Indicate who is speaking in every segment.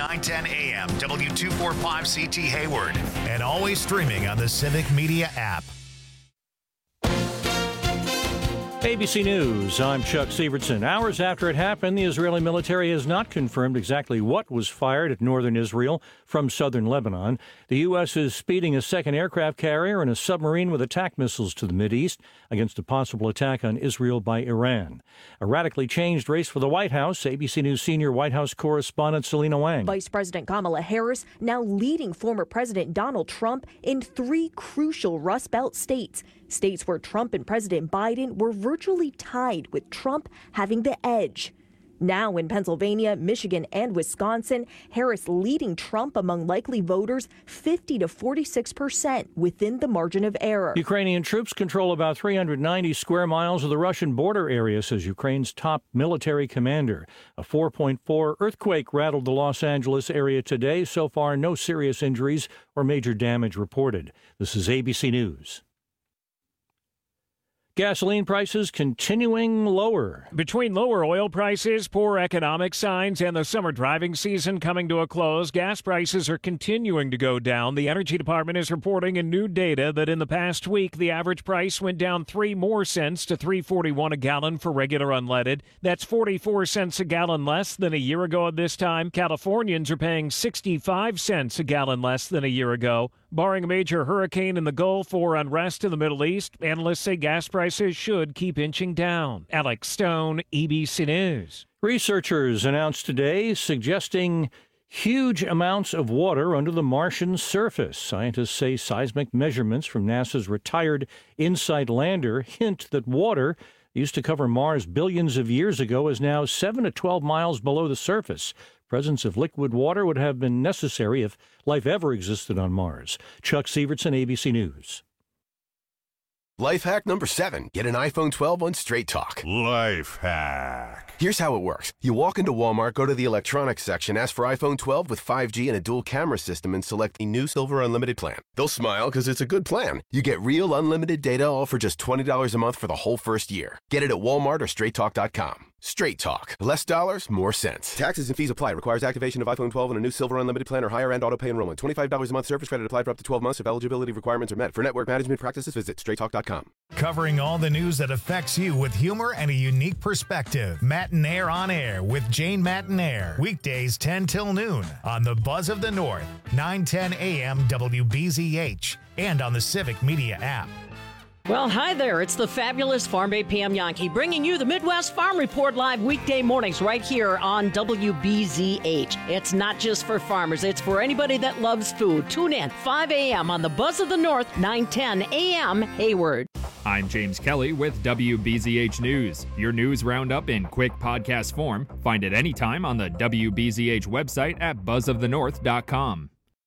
Speaker 1: 910 AM, W245CT Hayward, and always streaming on the Civic Media app.
Speaker 2: ABC News, I'm Chuck Sievertson. Hours after it happened, the Israeli military has not confirmed exactly what was fired at northern Israel from southern Lebanon. The U.S. is speeding a second aircraft carrier and a submarine with attack missiles to the Mideast against a possible attack on Israel by Iran. A radically changed race for the White House. ABC News senior White House correspondent Selena Wang.
Speaker 3: Vice President Kamala Harris now leading former President Donald Trump in 3 crucial Rust Belt states. States where Trump and President Biden were virtually tied, with Trump having the edge. Now in Pennsylvania, Michigan, and Wisconsin, Harris leading Trump among likely voters 50 to 46% within the margin of error.
Speaker 2: Ukrainian troops control about 390 square miles of the Russian border area, says Ukraine's top military commander. A 4.4 earthquake rattled the Los Angeles area today. So far, no serious injuries or major damage reported. This is ABC News. Gasoline prices continuing lower.
Speaker 4: Between lower oil prices, poor economic signs, and the summer driving season coming to a close, gas prices are continuing to go down. The Energy Department is reporting in new data that in the past week, the average price went down 3 more cents to $3.41 a gallon for regular unleaded. That's 44 cents a gallon less than a year ago at this time. Californians are paying 65 cents a gallon less than a year ago. Barring a major hurricane in the Gulf or unrest in the Middle East, analysts say gas prices should keep inching down. Alex Stone, ABC News.
Speaker 2: Researchers announced today suggesting huge amounts of water under the Martian surface. Scientists say seismic measurements from NASA's retired InSight lander hint that water used to cover Mars billions of years ago is now 7 to 12 miles below the surface. Presence of liquid water would have been necessary if life ever existed on Mars. Chuck Sievertson, ABC News.
Speaker 5: Life hack number 7. Get an iPhone 12 on Straight Talk.
Speaker 6: Life hack.
Speaker 5: Here's how it works. You walk into Walmart, go to the electronics section, ask for iPhone 12 with 5G and a dual camera system, and select the new Silver Unlimited plan. They'll smile because it's a good plan. You get real unlimited data all for just $20 a month for the whole first year. Get it at Walmart or StraightTalk.com. Straight Talk. Less dollars, more sense. Taxes and fees apply. Requires activation of iPhone 12 and a new Silver Unlimited plan or higher end auto pay enrollment. $25 a month service credit applied for up to 12 months if eligibility requirements are met. For network management practices, visit StraightTalk.com.
Speaker 1: Covering all the news that affects you with humor and a unique perspective. Mattinaire on Air with Jane Mattinaire. Weekdays 10 till noon on the Buzz of the North, 910 AM WBZH, and on the Civic Media app.
Speaker 7: Well, hi there. It's the fabulous Farm Bay Pam Yankee bringing you the Midwest Farm Report live weekday mornings right here on WBZH. It's not just for farmers. It's for anybody that loves food. Tune in 5 a.m. on the Buzz of the North, 910 a.m. Hayward.
Speaker 8: I'm James Kelly with WBZH News. Your news roundup in quick podcast form. Find it anytime on the WBZH website at buzzofthenorth.com.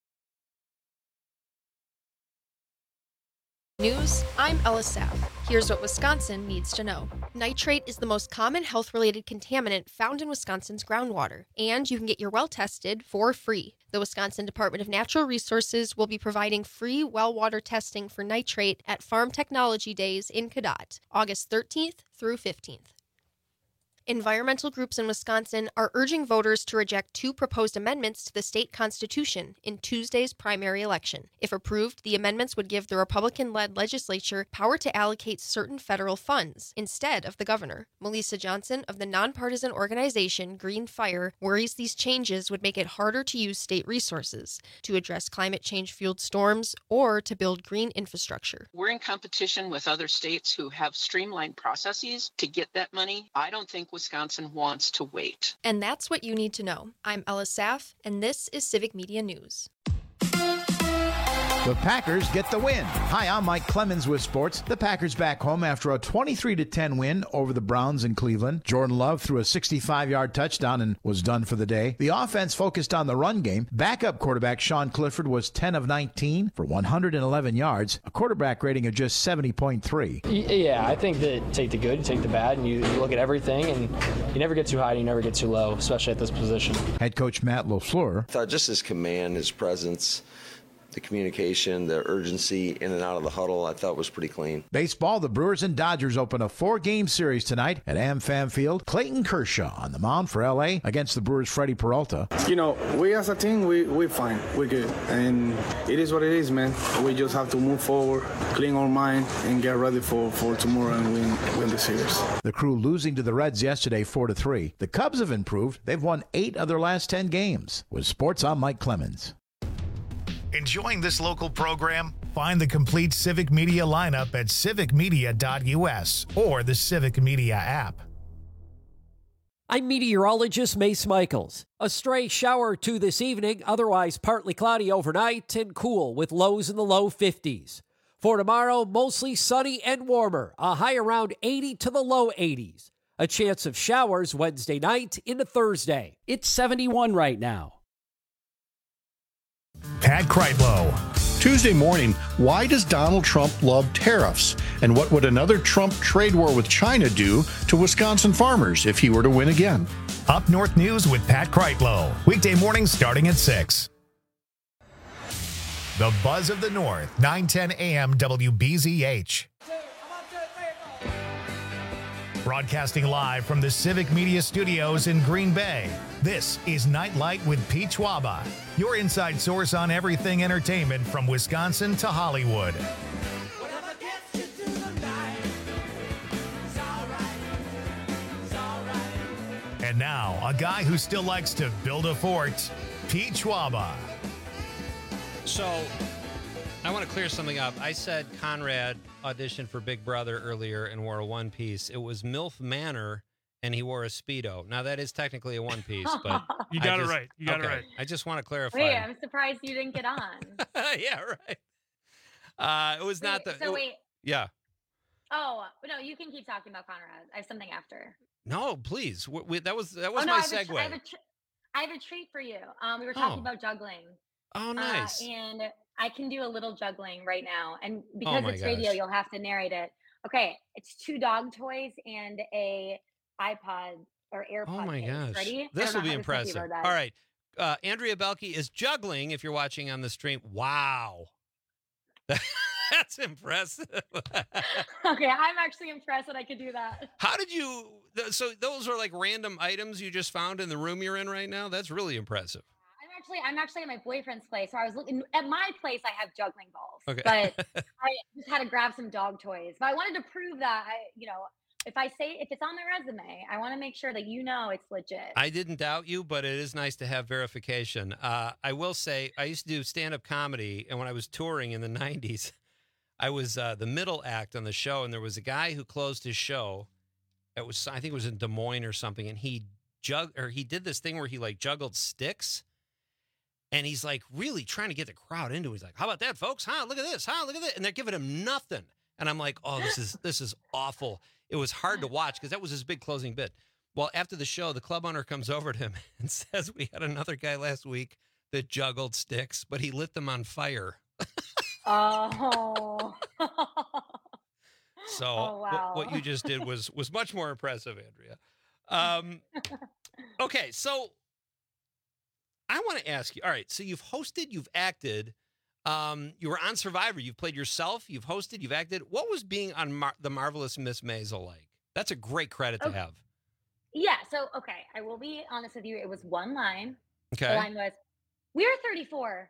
Speaker 9: News, I'm Ella Saff. Here's what Wisconsin needs to know. Nitrate is the most common health-related contaminant found in Wisconsin's groundwater, and you can get your well tested for free. The Wisconsin Department of Natural Resources will be providing free well water testing for nitrate at Farm Technology Days in Cadott, August 13th through 15th. Environmental groups in Wisconsin are urging voters to reject 2 proposed amendments to the state constitution in Tuesday's primary election. If approved, the amendments would give the Republican-led legislature power to allocate certain federal funds instead of the governor. Melissa Johnson of the nonpartisan organization Green Fire worries these changes would make it harder to use state resources to address climate change-fueled storms or to build green infrastructure.
Speaker 10: We're in competition with other states who have streamlined processes to get that money. I don't think Wisconsin wants to wait.
Speaker 9: And that's what you need to know. I'm Ella Saff, and this is Civic Media News.
Speaker 11: The Packers get the win. Hi, I'm Mike Clemens with sports. The Packers back home after a 23-10 win over the Browns in Cleveland. Jordan Love threw a 65-yard touchdown and was done for the day. The offense focused on the run game. Backup quarterback Sean Clifford was 10 of 19 for 111 yards, a quarterback rating of just 70.3.
Speaker 12: Yeah, I think that take the good, you take the bad, and you look at everything, and you never get too high and you never get too low, especially at this position.
Speaker 11: Head coach Matt LaFleur.
Speaker 13: I thought just his command, his presence, The communication, the urgency in and out of the huddle, I thought was pretty clean.
Speaker 11: Baseball, the Brewers and Dodgers open a 4-game series tonight at AmFam Field. Clayton Kershaw on the mound for L.A. against the Brewers' Freddie Peralta.
Speaker 14: We as a team, we're fine. We're good. And it is what it is, man. We just have to move forward, clean our mind, and get ready for tomorrow and win the series.
Speaker 11: The Crew losing to the Reds yesterday 4-3. The Cubs have improved. They've won 8 of their last 10 games. With sports, I'm Mike Clemens.
Speaker 1: Enjoying this local program? Find the complete Civic Media lineup at civicmedia.us or the Civic Media app.
Speaker 15: I'm meteorologist Mace Michaels. A stray shower or two this evening, otherwise partly cloudy overnight and cool with lows in the low 50s. For tomorrow, mostly sunny and warmer, a high around 80 to the low 80s. A chance of showers Wednesday night into Thursday. It's 71 right now.
Speaker 1: Pat Kreitlow.
Speaker 16: Tuesday morning, why does Donald Trump love tariffs? And what would another Trump trade war with China do to Wisconsin farmers if he were to win again?
Speaker 1: Up North News with Pat Kreitlow. Weekday mornings starting at 6. The Buzz of the North, 9:10 a.m. WBZH. Broadcasting live from the Civic Media Studios in Green Bay, this is Nightlight with Pete Schwaba, your inside source on everything entertainment from Wisconsin to Hollywood. And now, a guy who still likes to build a fort, Pete Schwaba.
Speaker 17: So, I want to clear something up. I said Conrad auditioned for Big Brother earlier and wore a one-piece. It was MILF Manor, and he wore a Speedo. Now, that is technically a one-piece, but...
Speaker 18: You got it right. You got it right.
Speaker 17: I just want to clarify.
Speaker 19: Wait, I'm surprised you didn't get on.
Speaker 17: Yeah, right. It was not the...
Speaker 19: wait.
Speaker 17: Yeah.
Speaker 19: Oh, no, you can keep talking about Conrad. I have something after.
Speaker 17: No, please. That was my segue.
Speaker 19: I have a treat for you. We were talking about juggling.
Speaker 17: Oh, nice.
Speaker 19: And I can do a little juggling right now. And because it's radio, you'll have to narrate it. Okay, it's 2 dog toys and a iPod or AirPod.
Speaker 17: Oh, my gosh.
Speaker 19: Ready?
Speaker 17: This will be impressive. All right. Andrea Belke is juggling if you're watching on the stream. Wow. That's impressive.
Speaker 19: Okay, I'm actually impressed that I could do that.
Speaker 17: How did you... So those are like random items you just found in the room you're in right now? That's really impressive.
Speaker 19: I'm actually at my boyfriend's place. So I was looking at my place. I have juggling balls,
Speaker 17: okay.
Speaker 19: But I just had to grab some dog toys. But I wanted to prove that if it's on my resume, I want to make sure that it's legit.
Speaker 17: I didn't doubt you, but it is nice to have verification. I will say I used to do stand-up comedy, and when I was touring in the 90s, I was the middle act on the show, and there was a guy who closed his show. I think it was in Des Moines or something, and he did this thing where he like juggled sticks. And he's like really trying to get the crowd into it. He's like, how about that, folks? Look at this. Look at that. And they're giving him nothing. And I'm like, oh, this is awful. It was hard to watch because that was his big closing bit. Well, after the show, the club owner comes over to him and says, we had another guy last week that juggled sticks, but he lit them on fire.
Speaker 19: Oh.
Speaker 17: So
Speaker 19: wow.
Speaker 17: what you just did was much more impressive, Andrea. Okay, so I want to ask you, all right, so you've hosted, you've acted, you were on Survivor, you've played yourself, you've hosted, you've acted. What was being on The Marvelous Miss Maisel like? That's a great credit to have.
Speaker 19: Yeah, so, okay, I will be honest with you. It was one line.
Speaker 17: Okay.
Speaker 19: The line was, we're 34.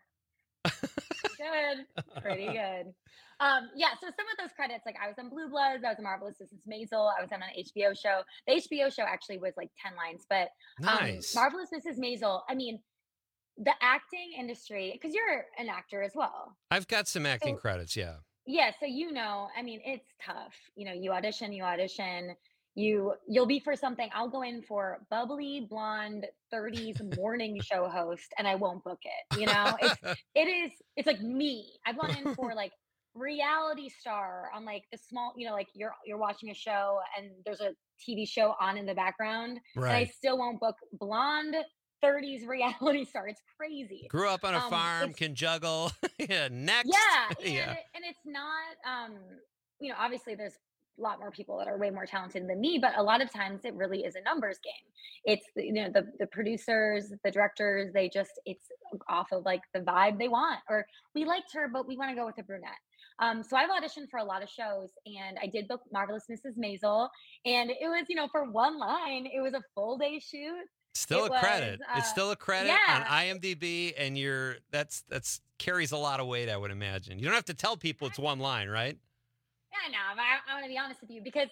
Speaker 19: Good. Pretty good. Yeah, so some of those credits, like I was on Blue Bloods, I was on Marvelous Mrs. Maisel, I was on an HBO show. The HBO show actually was like 10 lines, but
Speaker 17: nice.
Speaker 19: Marvelous Mrs. Maisel, I mean, the acting industry, because you're an actor as well.
Speaker 17: I've got some acting credits, yeah.
Speaker 19: Yeah, so I mean, it's tough. You audition, you'll be for something. I'll go in for bubbly, blonde, 30s morning show host, and I won't book it. It's like me. I've gone in for like reality star on like the small, like you're watching a show and there's a TV show on in the background,
Speaker 17: right.
Speaker 19: And I still won't book blonde 30s reality star. It's crazy.
Speaker 17: Grew up on a farm, can juggle. Yeah, next.
Speaker 19: Yeah, and it's not. Obviously there's lot more people that are way more talented than me, but a lot of times it really is a numbers game. It's the producers, the directors, it's off of like the vibe they want, or we liked her but we want to go with a brunette. So I've auditioned for a lot of shows, and I did book Marvelous Mrs. Maisel, and it was, for one line, it was a full day shoot.
Speaker 17: Still a credit. It's still a credit on
Speaker 19: yeah.
Speaker 17: IMDb, and that's carries a lot of weight, I would imagine. You don't have to tell people it's one line, right?
Speaker 19: Yeah, no, but I want to be honest with you, because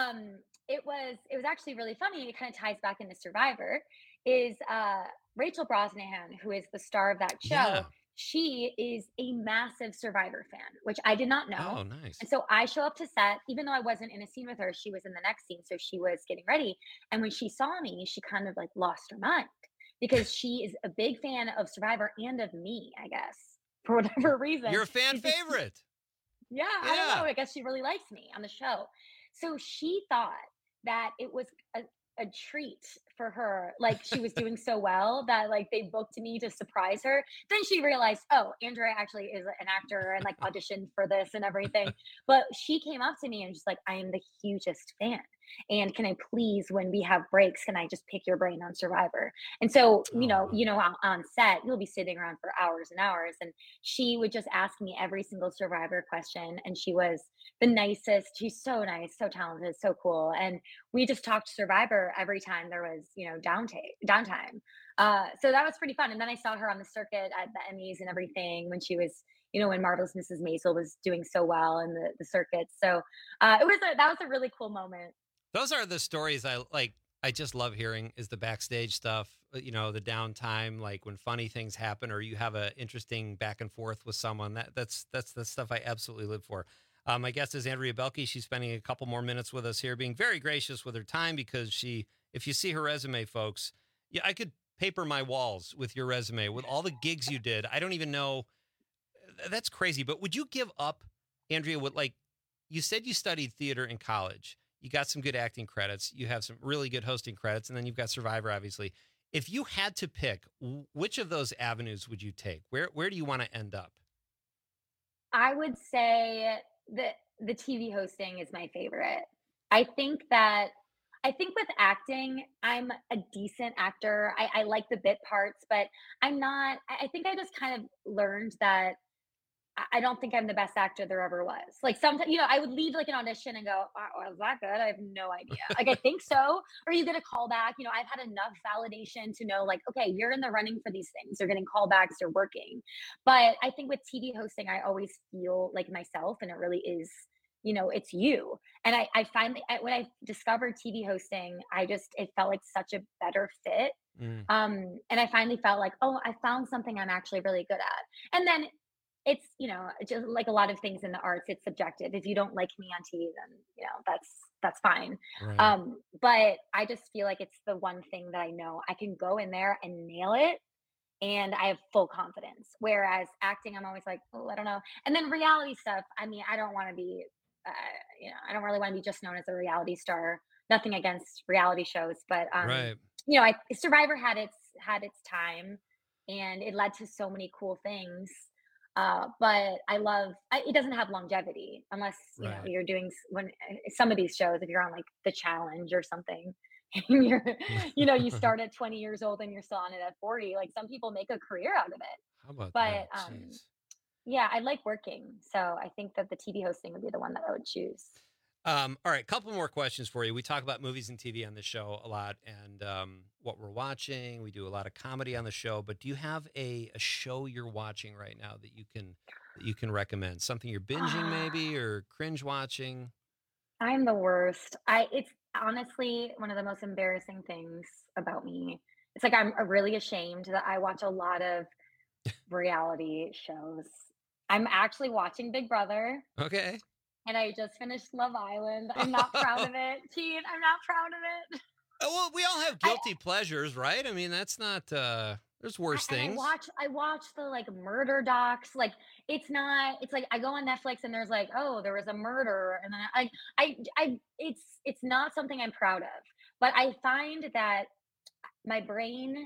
Speaker 19: it was actually really funny. It kind of ties back into Survivor. Is Rachel Brosnahan, who is the star of that show.
Speaker 17: Yeah.
Speaker 19: She is a massive Survivor fan, which I did not know.
Speaker 17: Oh, nice.
Speaker 19: And so I show up to set, even though I wasn't in a scene with her, she was in the next scene. So she was getting ready. And when she saw me, she kind of like lost her mind, because she is a big fan of Survivor and of me, I guess, for whatever reason.
Speaker 17: You're a fan favorite.
Speaker 19: Yeah, I don't know. I guess she really likes me on the show. So she thought that it was a treat for her. Like, she was doing so well that like they booked me to surprise her. Then she realized, oh, Andrea actually is an actor and like auditioned for this and everything. But she came up to me and just like, I am the hugest fan. And can I please, when we have breaks, can I just pick your brain on Survivor? And so, on set, you'll be sitting around for hours and hours. And she would just ask me every single Survivor question. And she was the nicest. She's so nice, so talented, so cool. And we just talked Survivor every time there was, downtime. So that was pretty fun. And then I saw her on the circuit at the Emmys and everything when she was, when Marvelous Mrs. Maisel was doing so well in the circuit. So that was a really cool moment.
Speaker 17: Those are the stories I like. I just love hearing, is the backstage stuff, the downtime, like when funny things happen or you have an interesting back and forth with someone. That's the stuff I absolutely live for. My guest is Andrea Boehlke. She's spending a couple more minutes with us here, being very gracious with her time, because if you see her resume, folks, I could paper my walls with your resume, with all the gigs you did. I don't even know. That's crazy. But would you give up, Andrea, you said you studied theater in college. You got some good acting credits. You have some really good hosting credits, and then you've got Survivor, obviously. If you had to pick, which of those avenues would you take? Where do you want to end up?
Speaker 19: I would say that the TV hosting is my favorite. I think with acting, I'm a decent actor. I like the bit parts, but I'm not. I think I just kind of learned that I don't think I'm the best actor there ever was. Like sometimes, I would leave like an audition and go, oh, was that good? I have no idea. Like, I think so. Or you get a call back. I've had enough validation to know like, okay, you're in the running for these things. You're getting callbacks, you're working. But I think with TV hosting, I always feel like myself, and it really is, it's you. And I finally, when I discovered TV hosting, it felt like such a better fit. And I finally felt like, oh, I found something I'm actually really good at. And then it's, just like a lot of things in the arts, it's subjective. If you don't like me on TV, then, that's fine.
Speaker 17: Right.
Speaker 19: But I just feel like it's the one thing that I know I can go in there and nail it. And I have full confidence. Whereas acting, I'm always like, oh, I don't know. And then reality stuff, I mean, I don't want to be, I don't really want to be just known as a reality star. Nothing against reality shows, but,
Speaker 17: right.
Speaker 19: Survivor had its time, and it led to so many cool things. But it doesn't have longevity unless, you're doing when some of these shows, if you're on like The Challenge or something, and you're, you start at 20 years old and you're still on it at 40, like some people make a career out of it.
Speaker 17: How about
Speaker 19: but,
Speaker 17: that?
Speaker 19: Yeah, I like working. So I think that the TV hosting would be the one that I would choose.
Speaker 17: All right, couple more questions for you. We talk about movies and TV on the show a lot, and what we're watching. We do a lot of comedy on the show, but do you have a show you're watching right now that you can recommend? Something you're binging maybe, or cringe watching?
Speaker 19: I'm the worst. It's honestly one of the most embarrassing things about me. It's like I'm really ashamed that I watch a lot of reality shows. I'm actually watching Big Brother.
Speaker 17: Okay.
Speaker 19: And I just finished Love Island. I'm not proud of it. Teen, I'm not proud of it.
Speaker 17: Oh, well, we all have guilty pleasures, right? I mean, that's not, there's worse things.
Speaker 19: I watch the like murder docs. Like it's like I go on Netflix and there's like, oh, there was a murder. And then it's not something I'm proud of, but I find that my brain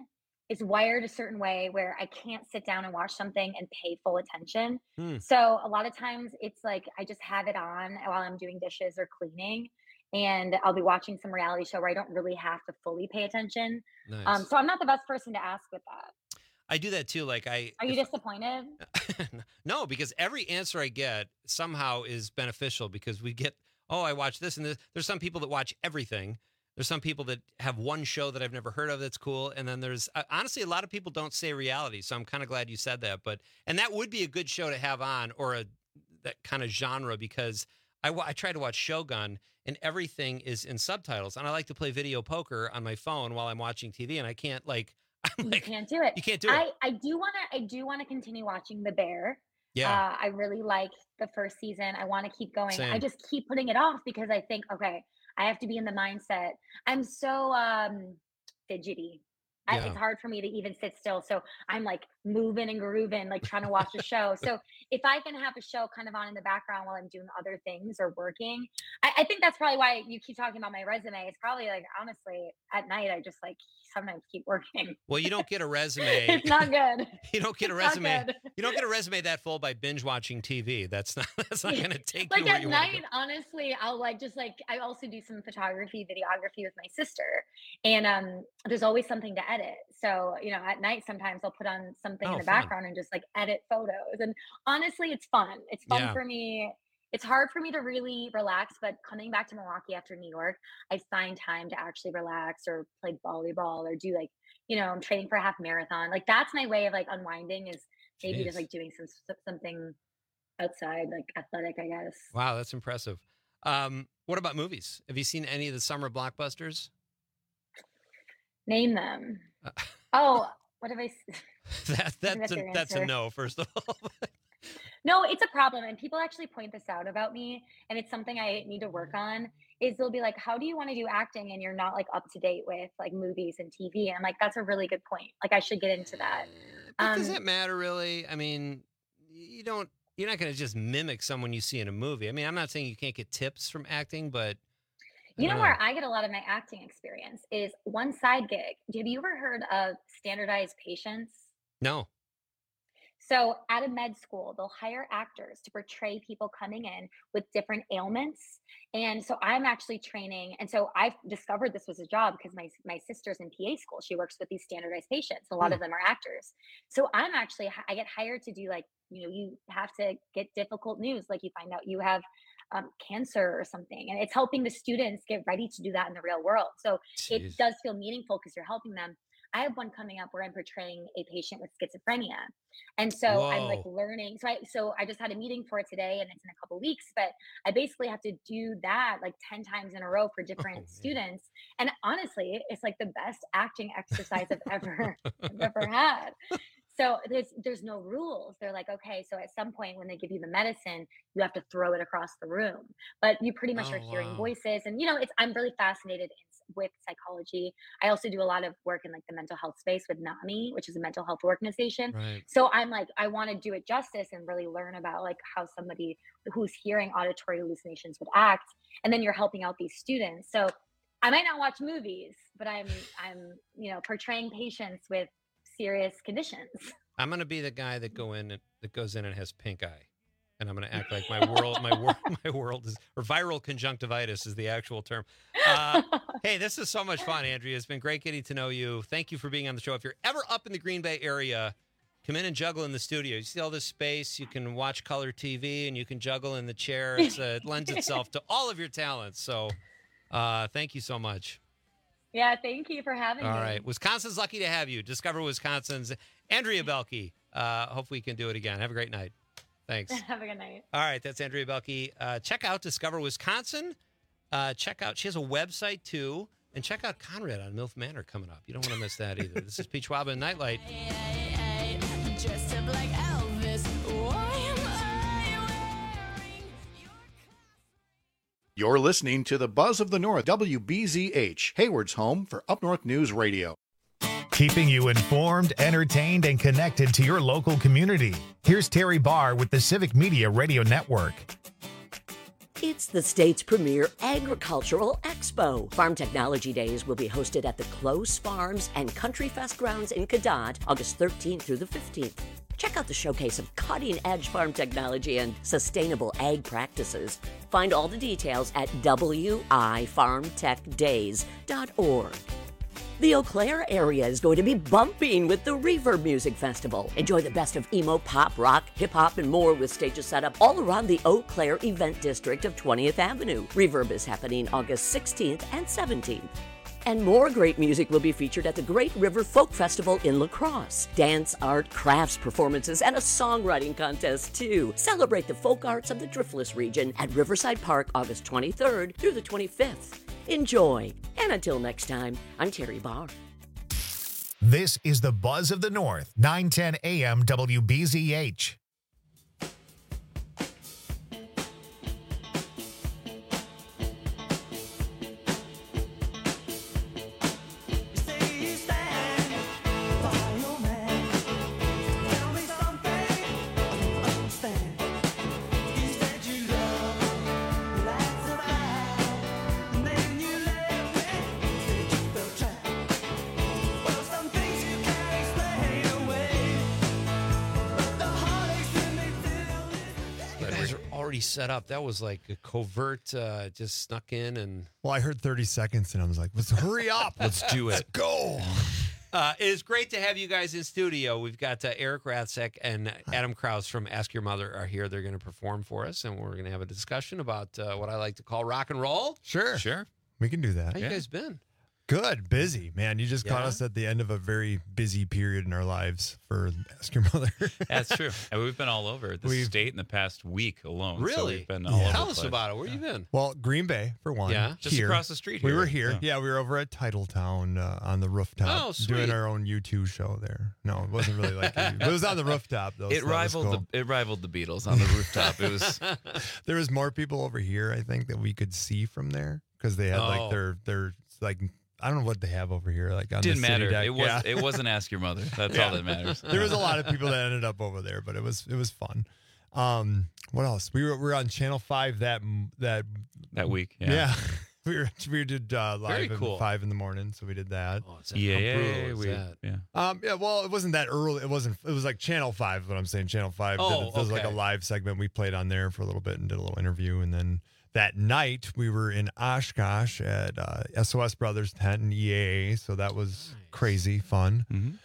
Speaker 19: is wired a certain way where I can't sit down and watch something and pay full attention.
Speaker 17: Hmm.
Speaker 19: So a lot of times it's like I just have it on while I'm doing dishes or cleaning, and I'll be watching some reality show where I don't really have to fully pay attention.
Speaker 17: Nice.
Speaker 19: So I'm not the best person to ask with that.
Speaker 17: I do that too. Like
Speaker 19: Are you disappointed?
Speaker 17: No, because every answer I get somehow is beneficial because we get, oh, I watch this and this. There's some people that watch everything. There's some people that have one show that I've never heard of that's cool. And then there's, honestly, a lot of people don't say reality. So I'm kind of glad you said that. And that would be a good show to have on, or that kind of genre, because I try to watch Shogun and everything is in subtitles. And I like to play video poker on my phone while I'm watching TV. And I can't
Speaker 19: you can't do it.
Speaker 17: You can't do it.
Speaker 19: I do want to continue watching The Bear.
Speaker 17: Yeah.
Speaker 19: I really like the first season. I want to keep going.
Speaker 17: Same.
Speaker 19: I just keep putting it off because I think, okay, I have to be in the mindset. I'm so fidgety.
Speaker 17: Yeah.
Speaker 19: It's hard for me to even sit still. So I'm like moving and grooving, like trying to watch a show. So if I can have a show kind of on in the background while I'm doing other things or working, I think that's probably why you keep talking about my resume. It's probably like, honestly, at night, I just like sometimes keep working.
Speaker 17: Well, you don't get a resume.
Speaker 19: It's not good.
Speaker 17: You don't get a
Speaker 19: It's not
Speaker 17: resume.
Speaker 19: good.
Speaker 17: You don't get a resume that full by binge watching TV. That's not going to take
Speaker 19: Like
Speaker 17: you where
Speaker 19: at
Speaker 17: you want to
Speaker 19: night,
Speaker 17: go.
Speaker 19: honestly, I'll I also do some photography, videography with my sister, and there's always something to edit. So at night sometimes I'll put on something in the
Speaker 17: fun.
Speaker 19: background and just like edit photos. And honestly, it's fun. It's fun
Speaker 17: Yeah.
Speaker 19: for me. It's hard for me to really relax, but coming back to Milwaukee after New York, I find time to actually relax or play volleyball or do I'm training for a half marathon. Like that's my way of like unwinding, is maybe just
Speaker 17: Jeez.
Speaker 19: like doing something outside, like athletic, I guess.
Speaker 17: Wow, that's impressive. What about movies? Have you seen any of the summer blockbusters?
Speaker 19: Name them. Oh, what have I?
Speaker 17: That's a no. First of all,
Speaker 19: No, it's a problem. And people actually point this out about me. And it's something I need to work on, is they'll be like, how do you want to do acting and you're not like up to date with like movies and TV? And I'm like, that's a really good point. Like I should get into that.
Speaker 17: But does it matter really? I mean, you're not going to just mimic someone you see in a movie. I mean, I'm not saying you can't get tips from acting, but
Speaker 19: You know where I get a lot of my acting experience is one side gig. Have you ever heard of standardized patients?
Speaker 17: no.
Speaker 19: So at a med school, they'll hire actors to portray people coming in with different ailments. And so I'm actually training. And so I've discovered this was a job because my sister's in PA school. She works with these standardized patients. A lot of them are actors. So I get hired to do you have to get difficult news. Like you find out you have cancer or something. And it's helping the students get ready to do that in the real world. So
Speaker 17: Jeez.
Speaker 19: it does feel meaningful because you're helping them. I have one coming up where I'm portraying a patient with schizophrenia. And so I'm like learning. So I just had a meeting for it today and it's in a couple weeks, but I basically have to do that like 10 times in a row for different students. And honestly, it's like the best acting exercise I've ever had. So there's no rules. They're like, okay, so at some point when they give you the medicine, you have to throw it across the room, but you pretty much are hearing voices. And I'm really fascinated with psychology. I also do a lot of work in like the mental health space with NAMI, which is a mental health organization.
Speaker 17: Right.
Speaker 19: So I'm like, I want to do it justice and really learn about like how somebody who's hearing auditory hallucinations would act. And then you're helping out these students. So I might not watch movies, but I'm portraying patients with serious conditions.
Speaker 17: I'm going to be the guy that goes in and has pink eye. And I'm going to act like my world is, or viral conjunctivitis is the actual term. Hey, this is so much fun, Andrea. It's been great getting to know you. Thank you for being on the show. If you're ever up in the Green Bay area, come in and juggle in the studio. You see all this space. You can watch color TV and you can juggle in the chair. It lends itself to all of your talents. So thank you so much.
Speaker 19: Yeah, thank you for having me.
Speaker 17: All right. Wisconsin's lucky to have you. Discover Wisconsin's Andrea Belke. Hope we can do it again. Have a great night. Thanks.
Speaker 19: Have a good night.
Speaker 17: All right. That's Andrea Belke. Check out Discover Wisconsin. She has a website too. And check out Conrad on MILF Manor coming up. You don't want to miss that either. This is Pete Schwab and Nightlight.
Speaker 18: Dressed up like Elvis. Why am I wearing
Speaker 16: You're listening to the Buzz of the North, WBZH, Hayward's home for Up North News Radio.
Speaker 1: Keeping you informed, entertained, and connected to your local community. Here's Terry Barr with the Civic Media Radio Network.
Speaker 20: It's the state's premier agricultural expo. Farm Technology Days will be hosted at the Close Farms and Country Fest grounds in Cadott, August 13th through the 15th. Check out the showcase of cutting-edge farm technology and sustainable ag practices. Find all the details at wifarmtechdays.org. The Eau Claire area is going to be bumping with the Reverb Music Festival. Enjoy the best of emo, pop, rock, hip-hop, and more with stages set up all around the Eau Claire event district of 20th Avenue. Reverb is happening August 16th and 17th. And more great music will be featured at the Great River Folk Festival in La Crosse. Dance, art, crafts, performances, and a songwriting contest, too. Celebrate the folk arts of the Driftless region at Riverside Park August 23rd through the 25th. Enjoy. And until next time, I'm Terry Barr.
Speaker 1: This is the Buzz of the North, 910 AM WBZH.
Speaker 17: Set up. That was like a covert, just snuck in and.
Speaker 21: Well, I heard 30 seconds and I was like, let's hurry up.
Speaker 22: Let's do it.
Speaker 21: Let's go.
Speaker 17: It is great to have you guys in studio. We've got Eric Ratzek and Adam Krause from Ask Your Mother are here. They're going to perform for us, and we're going to have a discussion about what I like to call rock and roll.
Speaker 21: Sure. We can do that.
Speaker 17: How you guys been?
Speaker 21: Good. Busy, man. You just caught us at the end of a very busy period in our lives for Ask Your Mother.
Speaker 22: That's true. And we've been all over the state in the past week alone.
Speaker 17: Really?
Speaker 22: So we've been all over
Speaker 17: Tell
Speaker 22: the
Speaker 17: us
Speaker 22: place.
Speaker 17: about it. Where you been?
Speaker 21: Well, Green Bay, for one.
Speaker 17: Yeah.
Speaker 22: Just across the street here.
Speaker 21: We were here. Yeah, we were over at Titletown on the rooftop doing our own U2 show there. No, it wasn't really like it was on the rooftop, though.
Speaker 22: It rivaled the Beatles on the rooftop. It was.
Speaker 21: There was more people over here, I think, that we could see from there because they had like their like. I don't know what they have over here. Like on
Speaker 22: Didn't
Speaker 21: the city
Speaker 22: matter.
Speaker 21: deck.
Speaker 22: It wasn't Ask Your Mother. That's all that matters.
Speaker 21: There was a lot of people that ended up over there, but it was fun. What else? We were on Channel 5 that
Speaker 22: week.
Speaker 21: Yeah. we did live at
Speaker 17: cool.
Speaker 21: 5 in the morning, so we did that.
Speaker 17: Oh, it's yeah.
Speaker 21: Well, it wasn't that early. It was like Channel 5, what I'm saying. Channel 5 did was like a live segment. We played on there for a little bit and did a little interview, and then that night, we were in Oshkosh at SOS Brothers tent and EAA, so that was crazy fun.
Speaker 22: Mm-hmm.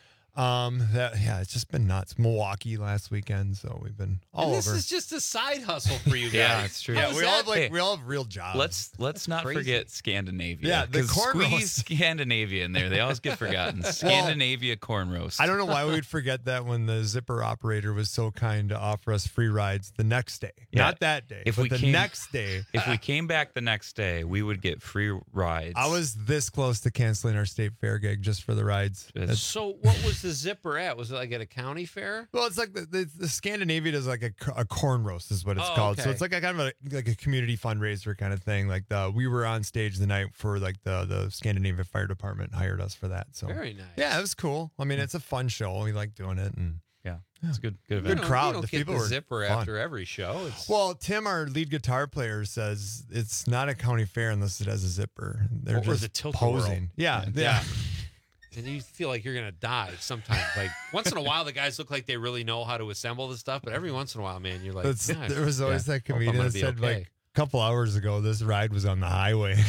Speaker 21: It's just been nuts. Milwaukee last weekend, so we've been all
Speaker 17: this
Speaker 21: over.
Speaker 17: This is just a side hustle for you guys.
Speaker 22: Yeah, it's true.
Speaker 21: Yeah, we all have real jobs.
Speaker 22: Let's not forget Scandinavia.
Speaker 21: Yeah, the corn
Speaker 22: squeeze
Speaker 21: roast.
Speaker 22: Scandinavia in there. They always get forgotten. Scandinavia corn roast.
Speaker 21: I don't know why we would forget that when the Zipper operator was so kind to offer us free rides the next day.
Speaker 22: Yeah.
Speaker 21: Not that day, but the next day.
Speaker 22: If we came back the next day, we would get free rides.
Speaker 21: I was this close to canceling our state fair gig just for the rides.
Speaker 17: So what was the Zipper at? Was it like at a county fair?
Speaker 21: Well, it's like the Scandinavia does like a corn roast is what it's called.
Speaker 17: Okay.
Speaker 21: So it's like a kind of a community fundraiser kind of thing. Like we were on stage the night for like the Scandinavia Fire Department hired us for that. So
Speaker 17: very nice.
Speaker 21: Yeah, it was cool. I mean, it's a fun show. We like doing it, and
Speaker 22: it's a good event.
Speaker 21: Good crowd.
Speaker 17: You don't
Speaker 21: the
Speaker 17: get
Speaker 21: people
Speaker 17: the
Speaker 21: were
Speaker 17: Zipper
Speaker 21: fun.
Speaker 17: after every show.
Speaker 21: Well, Tim, our lead guitar player, says it's not a county fair unless it has a zipper. They're
Speaker 17: Or
Speaker 21: just
Speaker 17: the Tilt-A-Whirl.
Speaker 21: posing. Yeah.
Speaker 17: And you feel like you're gonna die sometimes. Like once in a while, the guys look like they really know how to assemble this stuff, but every once in a while, man, you're like,
Speaker 21: There was always that comedian that said like a couple hours ago, this ride was on the highway.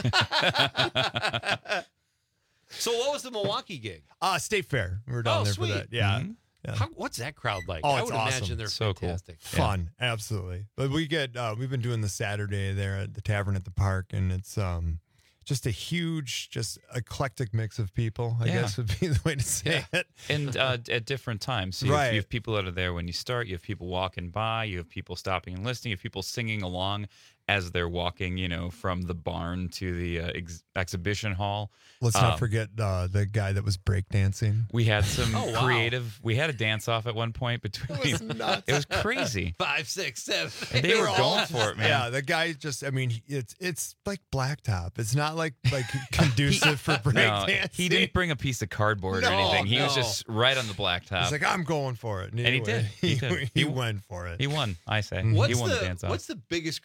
Speaker 17: So what was the Milwaukee gig?
Speaker 21: State Fair. We were down there
Speaker 17: sweet.
Speaker 21: for that. Yeah.
Speaker 22: Mm-hmm.
Speaker 21: Yeah.
Speaker 17: What's that crowd like?
Speaker 21: Oh,
Speaker 17: I
Speaker 21: it's
Speaker 17: would
Speaker 21: awesome.
Speaker 17: imagine they're
Speaker 22: So cool.
Speaker 17: fantastic.
Speaker 21: Fun, absolutely. But we've been doing the Saturday there at the Tavern at the Park, and it's just a huge, just eclectic mix of people, I guess would be the way to say it.
Speaker 22: And at different times. So you have people that are there when you start, you have people walking by, you have people stopping and listening, you have people singing along as they're walking, from the barn to the exhibition hall.
Speaker 21: Let's not forget the guy that was breakdancing.
Speaker 22: We had some creative. We had a dance off at one point between.
Speaker 21: It was nuts.
Speaker 22: It was crazy.
Speaker 17: 5, 6, 7.
Speaker 22: And they were going for it, man.
Speaker 21: Yeah, the guy just. I mean, it's like blacktop. It's not like conducive for breakdancing.
Speaker 22: No, he didn't bring a piece of cardboard or anything. He was just right on the blacktop.
Speaker 21: He's like, I'm going for it,
Speaker 22: and he did.
Speaker 21: He went for it.
Speaker 22: He won. I say.
Speaker 21: Mm-hmm.
Speaker 22: He won the dance off.
Speaker 17: What's the biggest crowd you guys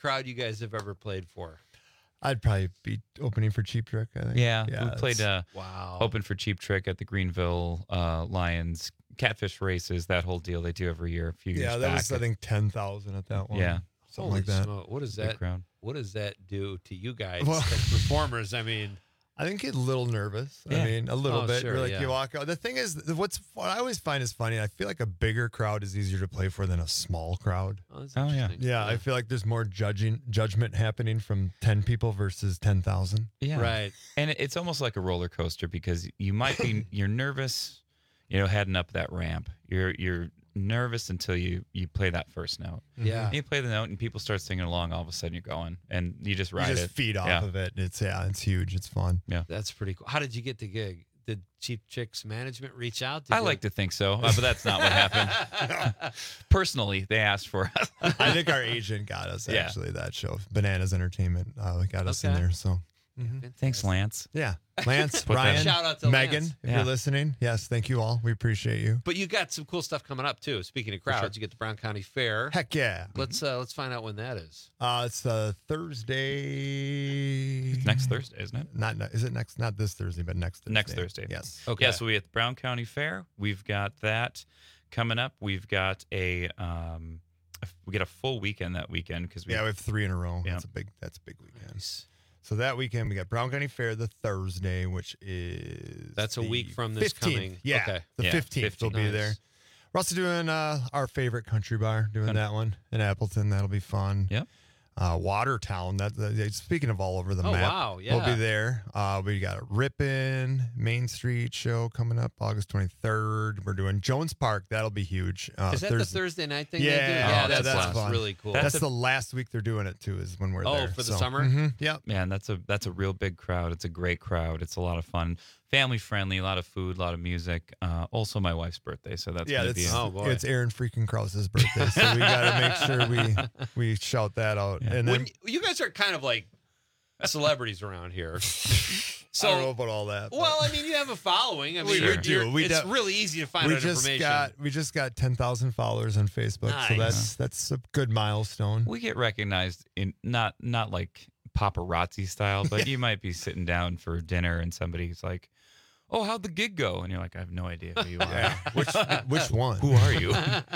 Speaker 17: guys have ever played for?
Speaker 21: I'd probably be opening for Cheap Trick, I think.
Speaker 22: Yeah, we played
Speaker 17: wow.
Speaker 22: open for Cheap Trick at the Greenville Lions Catfish races, that whole deal they do every year. A few years back.
Speaker 21: Yeah, that was, I think, 10,000 at that one.
Speaker 22: Yeah.
Speaker 21: Something like that.
Speaker 17: What does
Speaker 22: Big
Speaker 17: that
Speaker 22: crowd.
Speaker 17: What does that do to you guys
Speaker 21: Well-
Speaker 17: as performers? I mean,
Speaker 21: I think get a little nervous.
Speaker 22: Yeah.
Speaker 21: I mean, a little
Speaker 17: Oh,
Speaker 21: bit.
Speaker 17: sure,
Speaker 21: You're like
Speaker 17: yeah.
Speaker 21: you walk out. The thing is, what I always find is funny. I feel like a bigger crowd is easier to play for than a small crowd.
Speaker 17: oh, that's
Speaker 22: Oh, yeah.
Speaker 17: interesting.
Speaker 21: Yeah, I feel like there's more judgment happening from 10 people versus 10,000.
Speaker 22: Yeah.
Speaker 17: Right.
Speaker 22: And it's almost like a roller coaster because you might be you're nervous, heading up that ramp. You're nervous until you play that first note.
Speaker 17: Yeah.
Speaker 22: And you play the note and people start singing along, all of a sudden you're going and you just ride
Speaker 21: You just
Speaker 22: it.
Speaker 21: feed off
Speaker 22: Yeah.
Speaker 21: of it. It's huge. It's fun.
Speaker 22: Yeah.
Speaker 17: That's pretty cool. How did you get the gig? Did Cheap Chicks management reach out? Did
Speaker 22: I
Speaker 17: you-
Speaker 22: like to think so, but that's not what happened. Personally, they asked for us.
Speaker 21: I think our agent got us,
Speaker 22: Yeah.
Speaker 21: actually, that show. Bananas Entertainment got us in
Speaker 17: Okay.
Speaker 21: there. So,
Speaker 22: Thanks, Lance.
Speaker 21: yeah. Lance,
Speaker 22: Put that
Speaker 21: Ryan,
Speaker 22: in.
Speaker 17: Shout out to
Speaker 21: Megan,
Speaker 17: Lance.
Speaker 21: if
Speaker 22: Yeah.
Speaker 21: you're listening. Yes, thank you all. We appreciate you.
Speaker 17: But you got some cool stuff coming up too. Speaking of crowds, you get the Brown County Fair.
Speaker 21: Heck yeah.
Speaker 17: Let's find out when that is.
Speaker 21: It's Thursday.
Speaker 22: Next Thursday, isn't it?
Speaker 21: Is it next? Not this Thursday, but next Thursday.
Speaker 22: Next Thursday.
Speaker 21: Yes.
Speaker 17: Okay.
Speaker 22: Yeah, so we at the Brown County Fair. We've got that coming up. We've got we get a full weekend that weekend because
Speaker 21: Yeah, we have 3 in a row.
Speaker 22: Yeah.
Speaker 21: That's a big weekend.
Speaker 17: Nice.
Speaker 21: So that weekend we got Brown County Fair the Thursday, which is
Speaker 17: That's a
Speaker 21: the
Speaker 17: week from this
Speaker 21: 15th.
Speaker 17: coming.
Speaker 21: Yeah,
Speaker 17: Okay.
Speaker 21: the
Speaker 22: Yeah,
Speaker 21: 15th we'll be
Speaker 17: Nice.
Speaker 21: there. We're also doing our favorite country bar, doing that one in Appleton. That'll be fun.
Speaker 22: Yep.
Speaker 21: Watertown. Speaking of all over the
Speaker 17: Oh,
Speaker 21: map,
Speaker 17: wow,
Speaker 21: we'll
Speaker 17: yeah.
Speaker 21: be there. We got a Ripon Main Street show coming up August 23rd. We're doing Jones Park. That'll be huge.
Speaker 17: Is that the Thursday night thing?
Speaker 21: Yeah,
Speaker 17: they do? Yeah,
Speaker 21: that's
Speaker 17: that's
Speaker 21: fun.
Speaker 17: really cool.
Speaker 21: That's the last week they're doing it too. Is when we're there.
Speaker 17: for the
Speaker 21: So,
Speaker 17: summer?
Speaker 21: Yep.
Speaker 22: Man, that's a real big crowd. It's a great crowd. It's a lot of fun, family friendly, a lot of food, a lot of music. Also, my wife's birthday, so that's
Speaker 21: Yeah,
Speaker 22: gonna be.
Speaker 17: Oh, boy.
Speaker 21: it's Aaron freaking Krause's birthday, so we got to make sure we shout that out. And then
Speaker 17: When you guys are kind of like celebrities around here. So,
Speaker 21: I don't know about all that. but
Speaker 17: well, I mean, you have a following. I mean,
Speaker 21: We do.
Speaker 17: it's really easy to find
Speaker 21: we
Speaker 17: out
Speaker 21: just
Speaker 17: information.
Speaker 21: we just got 10,000 followers on Facebook, so
Speaker 17: Nice.
Speaker 21: that's a good milestone.
Speaker 22: We get recognized in not like paparazzi style, but you might be sitting down for dinner and somebody's like, "Oh, how'd the gig go?" And you're like, "I have no idea who you are.
Speaker 21: Yeah. Which one?
Speaker 22: Who are you?"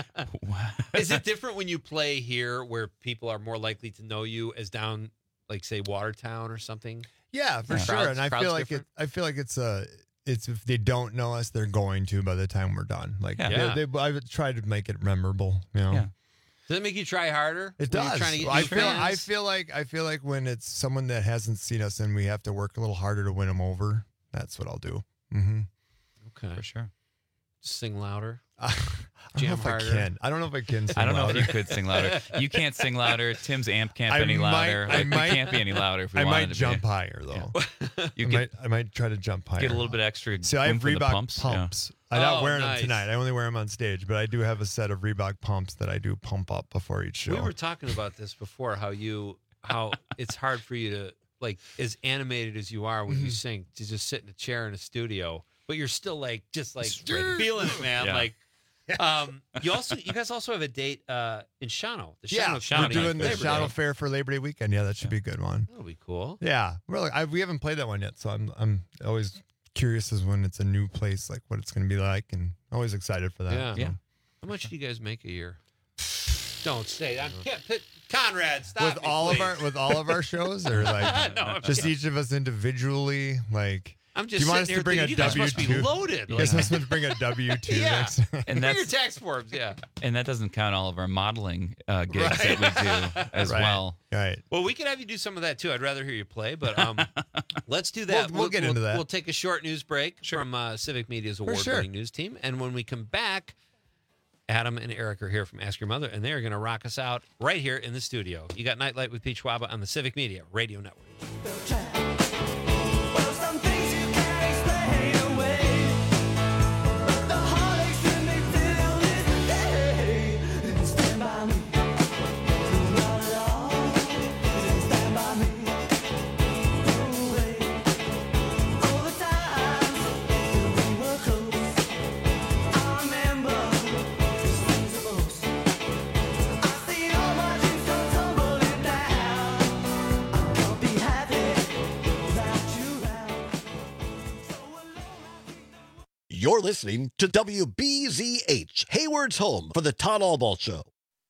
Speaker 17: Is it different when you play here where people are more likely to know you as down, like, say, Watertown or something?
Speaker 21: Yeah, for sure.
Speaker 17: Crowds-
Speaker 21: And I
Speaker 17: crowds
Speaker 21: feel like
Speaker 17: different?
Speaker 21: it's if they don't know us, they're going to by the time we're done. Like
Speaker 17: Yeah.
Speaker 21: I would try to make it memorable. You know.
Speaker 22: Yeah.
Speaker 17: Does it make you try harder?
Speaker 21: It
Speaker 17: when you're
Speaker 21: does.
Speaker 17: Trying to get
Speaker 21: I
Speaker 17: new
Speaker 21: feel
Speaker 17: fans?
Speaker 21: I feel like when it's someone that hasn't seen us and we have to work a little harder to win them over, that's what I'll do. Mm-hmm.
Speaker 17: Okay.
Speaker 22: For sure.
Speaker 17: Sing louder.
Speaker 21: I don't
Speaker 17: Jam
Speaker 21: know if
Speaker 17: harder.
Speaker 21: I can. I don't know if I can sing
Speaker 22: I don't know
Speaker 21: louder.
Speaker 22: if you could sing louder. You can't sing louder. Tim's amp can't
Speaker 21: I
Speaker 22: be any
Speaker 21: might-
Speaker 22: louder.
Speaker 21: I
Speaker 22: Like,
Speaker 21: might-
Speaker 22: we can't be any louder if we
Speaker 21: I
Speaker 22: wanted
Speaker 21: might
Speaker 22: to
Speaker 21: jump
Speaker 22: be.
Speaker 21: higher though.
Speaker 22: You
Speaker 21: I might try to jump higher.
Speaker 22: get a little bit extra.
Speaker 21: So I have
Speaker 22: oomph in the
Speaker 21: Reebok
Speaker 22: pumps.
Speaker 21: pumps.
Speaker 22: Yeah.
Speaker 21: I'm not
Speaker 17: Oh,
Speaker 21: wearing
Speaker 17: nice.
Speaker 21: them tonight. I only wear them on stage, but I do have a set of Reebok pumps that I do pump up before each show.
Speaker 17: We were talking about this before, how it's hard for you to, like, as animated as you are when
Speaker 21: Mm-hmm.
Speaker 17: you sing, to just sit in a chair in a studio, but you're still like feeling it, man.
Speaker 22: Yeah.
Speaker 17: Like, you guys also have a date in Shawano. The
Speaker 21: Yeah,
Speaker 17: Shawano
Speaker 21: we're doing the
Speaker 17: Labor Day.
Speaker 21: Shawano Fair for Labor Day weekend. Yeah, that should be a good one.
Speaker 17: That'll be cool.
Speaker 21: Yeah, we haven't played that one yet, so I'm always curious as when it's a new place, like what it's going to be like, and always excited for that.
Speaker 17: Yeah.
Speaker 21: so.
Speaker 17: Yeah. How much do you guys make a year? Don't say that. Conrad, stop
Speaker 21: With
Speaker 17: me,
Speaker 21: all
Speaker 17: please.
Speaker 21: of our shows, or like
Speaker 17: No, I'm
Speaker 21: just
Speaker 17: kidding.
Speaker 21: each of us individually, like.
Speaker 17: I'm
Speaker 21: Do
Speaker 17: just
Speaker 21: you want us
Speaker 17: sitting
Speaker 21: to
Speaker 17: here
Speaker 21: bring a
Speaker 17: thinking, you guys must be
Speaker 21: W-2?
Speaker 17: loaded.
Speaker 21: You guys must bring a W-2
Speaker 17: Yeah.
Speaker 21: next.
Speaker 22: And
Speaker 17: Bring your
Speaker 22: that's
Speaker 17: tax forms, yeah.
Speaker 22: and that doesn't count all of our modeling gigs
Speaker 17: Right.
Speaker 22: that we do as
Speaker 21: Right.
Speaker 22: well.
Speaker 21: Right.
Speaker 17: Well, we could have you do some of that too. I'd rather hear you play, but let's do that.
Speaker 21: We'll get into that.
Speaker 17: We'll take a short news break from Civic Media's award-winning news team, and when we come back, Adam and Eric are here from Ask Your Mother, and they are going to rock us out right here in the studio. You got Nightlight with Pete Schwaba on the Civic Media Radio Network.
Speaker 18: Tumbling down.
Speaker 3: You're listening to WBZH, Hayward's home for the Todd Albaugh Show.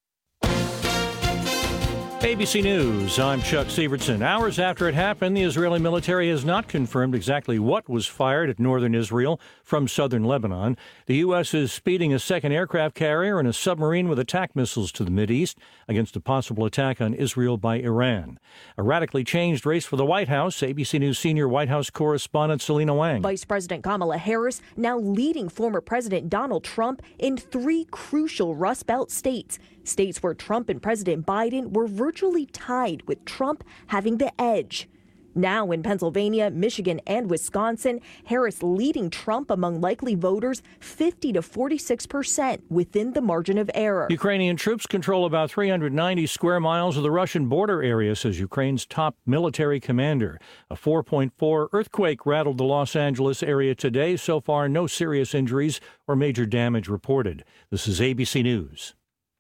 Speaker 2: ABC News, I'm Chuck Sievertson. Hours after it happened, the Israeli military has not confirmed exactly what was fired at northern Israel from southern Lebanon. The U.S. is speeding a second aircraft carrier and a submarine with attack missiles to the Mideast against a possible attack on Israel by Iran. A radically changed race for the White House. ABC News senior White House correspondent Selena Wang.
Speaker 4: Vice President Kamala Harris now leading former President Donald Trump in 3 crucial Rust Belt states. States where Trump and President Biden were virtually tied, with Trump having the edge. Now in Pennsylvania, Michigan, and Wisconsin, Harris leading Trump among likely voters 50 to 46% within the margin of error.
Speaker 2: Ukrainian troops control about 390 square miles of the Russian border area, says Ukraine's top military commander. A 4.4 earthquake rattled the Los Angeles area today. So far, no serious injuries or major damage reported. This is ABC News.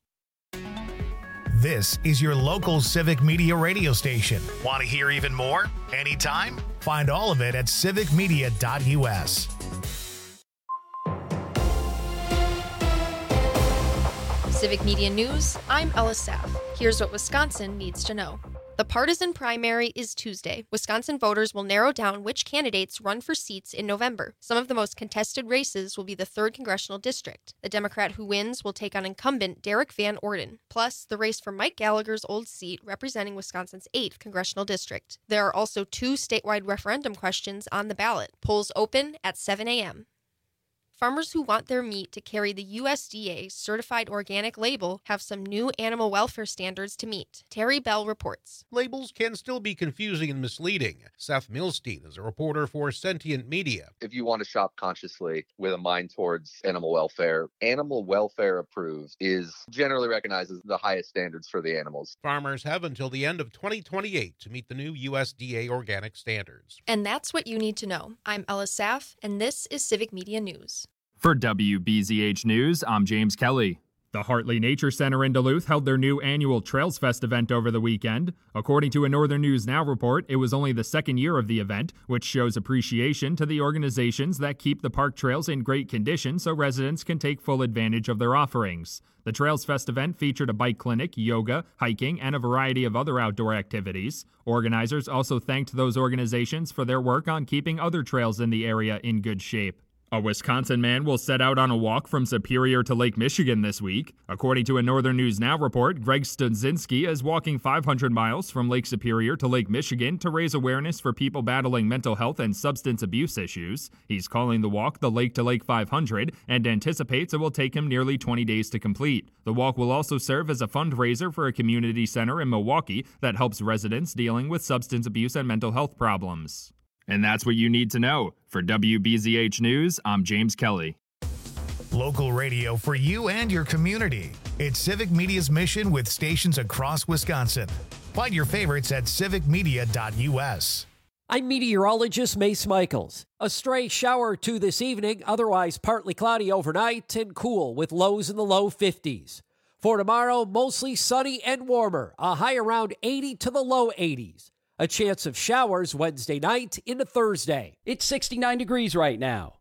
Speaker 1: This is your local Civic Media radio station. Want to hear even more? Anytime? Find all of it at civicmedia.us.
Speaker 9: Civic Media News, I'm Ella Saff. Here's what Wisconsin needs to know. The partisan primary is Tuesday. Wisconsin voters will narrow down which candidates run for seats in November. Some of the most contested races will be the 3rd Congressional District. The Democrat who wins will take on incumbent Derek Van Orden, plus the race for Mike Gallagher's old seat representing Wisconsin's 8th Congressional District. There are also 2 statewide referendum questions on the ballot. Polls open at 7 a.m. Farmers who want their meat to carry the USDA certified organic label have some new animal welfare standards to meet. Terry Bell reports.
Speaker 23: Labels can still be confusing and misleading. Seth Milstein is a reporter for Sentient Media.
Speaker 24: If you want to shop consciously with a mind towards animal welfare approved is generally recognized as the highest standards for the animals.
Speaker 23: Farmers have until the end of 2028 to meet the new USDA organic standards.
Speaker 9: And that's what you need to know. I'm Ella Saff, and this is Civic Media News.
Speaker 8: For WBZH News, I'm James Kelly. The Hartley Nature Center in Duluth held their new annual Trails Fest event over the weekend. According to a Northern News Now report, it was only the 2nd year of the event, which shows appreciation to the organizations that keep the park trails in great condition so residents can take full advantage of their offerings. The Trails Fest event featured a bike clinic, yoga, hiking, and a variety of other outdoor activities. Organizers also thanked those organizations for their work on keeping other trails in the area in good shape. A Wisconsin man will set out on a walk from Superior to Lake Michigan this week. According to a Northern News Now report, Greg Studzinski is walking 500 miles from Lake Superior to Lake Michigan to raise awareness for people battling mental health and substance abuse issues. He's calling the walk the Lake to Lake 500 and anticipates it will take him nearly 20 days to complete. The walk will also serve as a fundraiser for a community center in Milwaukee that helps residents dealing with substance abuse and mental health problems. And that's what you need to know. For WBZH News, I'm James Kelly.
Speaker 1: Local radio for you and your community. It's Civic Media's mission with stations across Wisconsin. Find your favorites at civicmedia.us.
Speaker 15: I'm meteorologist Mace Michaels. A stray shower or 2 this evening, otherwise partly cloudy overnight and cool with lows in the low 50s. For tomorrow, mostly sunny and warmer, a high around 80 to the low 80s. A chance of showers Wednesday night into Thursday. It's 69 degrees right now.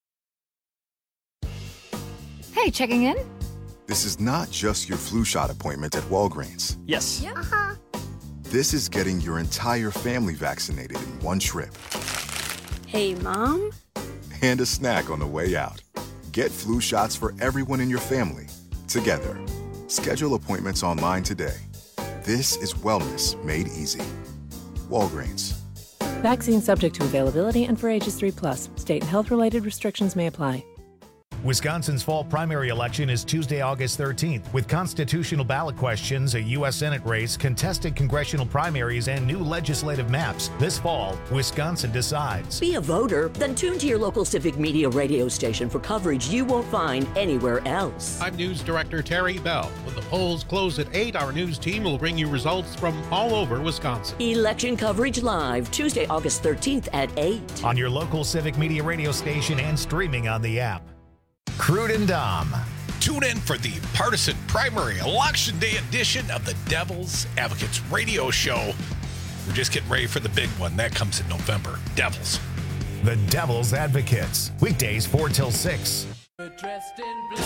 Speaker 25: Hey, checking in?
Speaker 26: This is not just your flu shot appointment at Walgreens.
Speaker 15: Yes.
Speaker 25: Yeah. Uh-huh.
Speaker 26: This is getting your entire family vaccinated in one trip.
Speaker 25: Hey, Mom?
Speaker 26: And a snack on the way out. Get flu shots for everyone in your family, together. Schedule appointments online today. This is wellness made easy. Walgreens.
Speaker 27: Vaccine subject to availability and for ages 3+. State and health-related restrictions may apply.
Speaker 1: Wisconsin's fall primary election is Tuesday, August 13th, with constitutional ballot questions, a U.S. Senate race, contested congressional primaries, and new legislative maps. This fall, Wisconsin decides.
Speaker 20: Be a voter, then tune to your local Civic Media radio station for coverage you won't find anywhere else.
Speaker 23: I'm News Director Terry Bell. When the polls close at 8, our news team will bring you results from all over Wisconsin.
Speaker 20: Election coverage live, Tuesday, August 13th at 8.
Speaker 1: On your local Civic Media radio station and streaming on the app. Crude and Dom.
Speaker 28: Tune in for the partisan primary election day edition of the Devil's Advocates radio show. We're just getting ready for the big one. That comes in November. Devils.
Speaker 1: The Devil's Advocates. Weekdays 4 till 6.
Speaker 18: Dressed in blue,